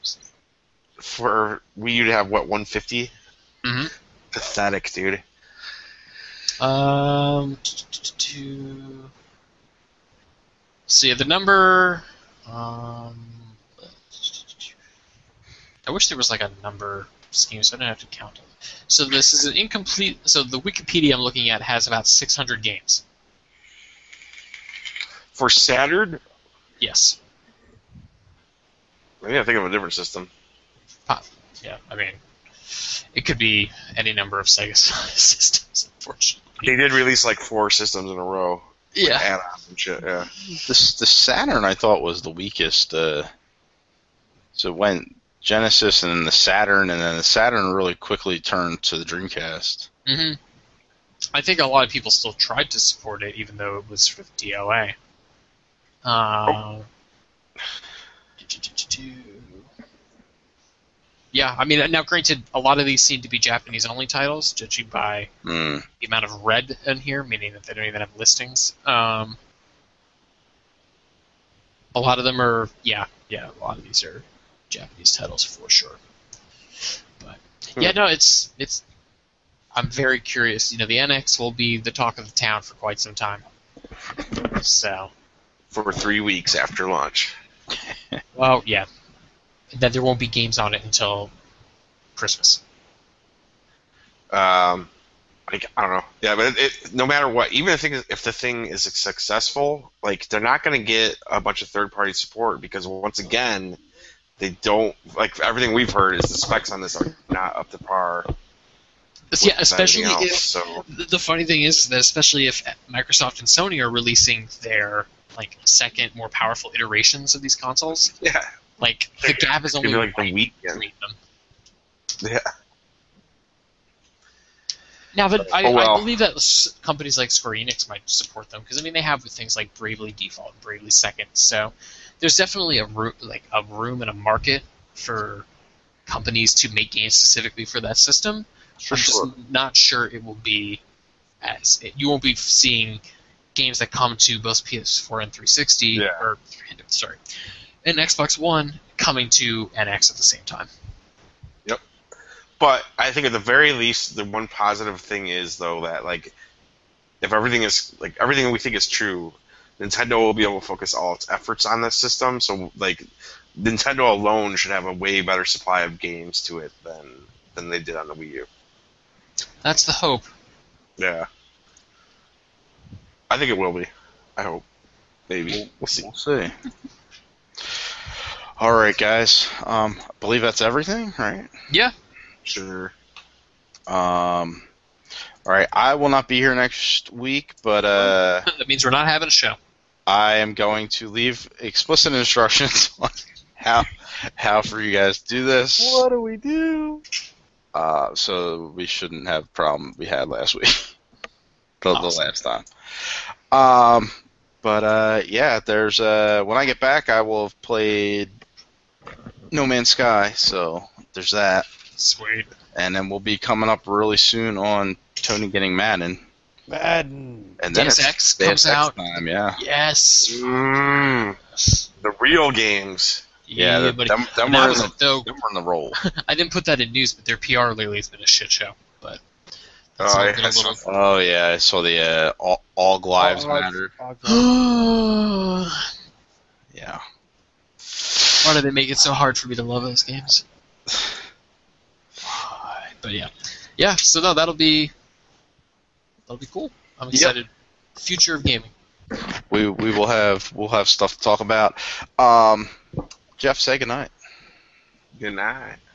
for Wii U to have, what, one hundred fifty? Mhm. Pathetic, dude. Um, to so yeah, the number. Um, I wish there was like a number scheme, so I don't have to count them. So this is an incomplete. So the Wikipedia I'm looking at has about six hundred games. For Saturn, Yes. maybe I think of a different system. Pop. Yeah, I mean, it could be any number of Sega systems, unfortunately. They did release, like, four systems in a row. Yeah. Add-ons and shit, yeah. the the Saturn I thought was the weakest. Uh, so it went Genesis and then the Saturn, and then the Saturn really quickly turned to the Dreamcast. hmm I think a lot of people still tried to support it, even though it was with D O A. Uh, Yeah, I mean, now granted, a lot of these seem to be Japanese-only titles, judging by Mm. the amount of red in here, meaning that they don't even have listings. Um, a lot of them are, yeah, yeah, a lot of these are Japanese titles for sure. But yeah, no, it's it's. I'm very curious. You know, the N X will be the talk of the town for quite some time. So, For three weeks after launch. well, yeah, then there won't be games on it until Christmas. Um, like I don't know. Yeah, but it, it, no matter what, even if the thing is, if the thing is successful, like they're not going to get a bunch of third party support because once again, they don't like everything we've heard is the specs on this are not up to par. Yeah, especially else, if so. the funny thing is that especially if Microsoft and Sony are releasing their like second, more powerful iterations of these consoles, Yeah, like the gap is only Maybe like the right weekend. between them. yeah. Now, but I, Oh, well. I believe that s- companies like Square Enix might support them because I mean they have things like Bravely Default and Bravely Second, so there's definitely a room like a room and a market for companies to make games specifically for that system. For I'm sure. just not sure it will be as you won't be seeing games that come to both P S four and three sixty Yeah. or sorry, and Xbox One coming to N X at the same time. But I think at the very least, the one positive thing is though that like, if everything is like everything we think is true, Nintendo will be able to focus all its efforts on this system. So like, Nintendo alone should have a way better supply of games to it than than they did on the Wii U. That's the hope. Yeah. I think it will be. I hope. Maybe. We'll see. We'll see. All right, guys. Um, I believe that's everything, right? Yeah. Sure. Um, all right. I will not be here next week, but uh, That means we're not having a show. I am going to leave explicit instructions on how how for you guys to do this. What do we do? Uh, so we shouldn't have the problem we had last week. the, the Awesome. last time. Um, but uh, yeah, there's uh, when I get back, I will have played No Man's Sky. So there's that. Sweet. And then we'll be coming up really soon on Tony getting Madden. Madden. And then Deus it's Ex Deus comes Ex out. time, yeah. Yes. Mm, the real games. Yeah, the, buddy. them, them, That were was in a- the, though them were in the roll. I didn't put that in news, but their P R lately has been a shit show. But that's Oh, all I- been I a saw little. Oh, yeah, I saw the uh, all, all Lives All- Matter. all- Yeah. Why do they make it so hard for me to love those games? But yeah, yeah. So no, that'll be that'll be cool. I'm excited. Future of gaming. We we will have we'll have stuff to talk about. Um, Jeff, say goodnight. Good night.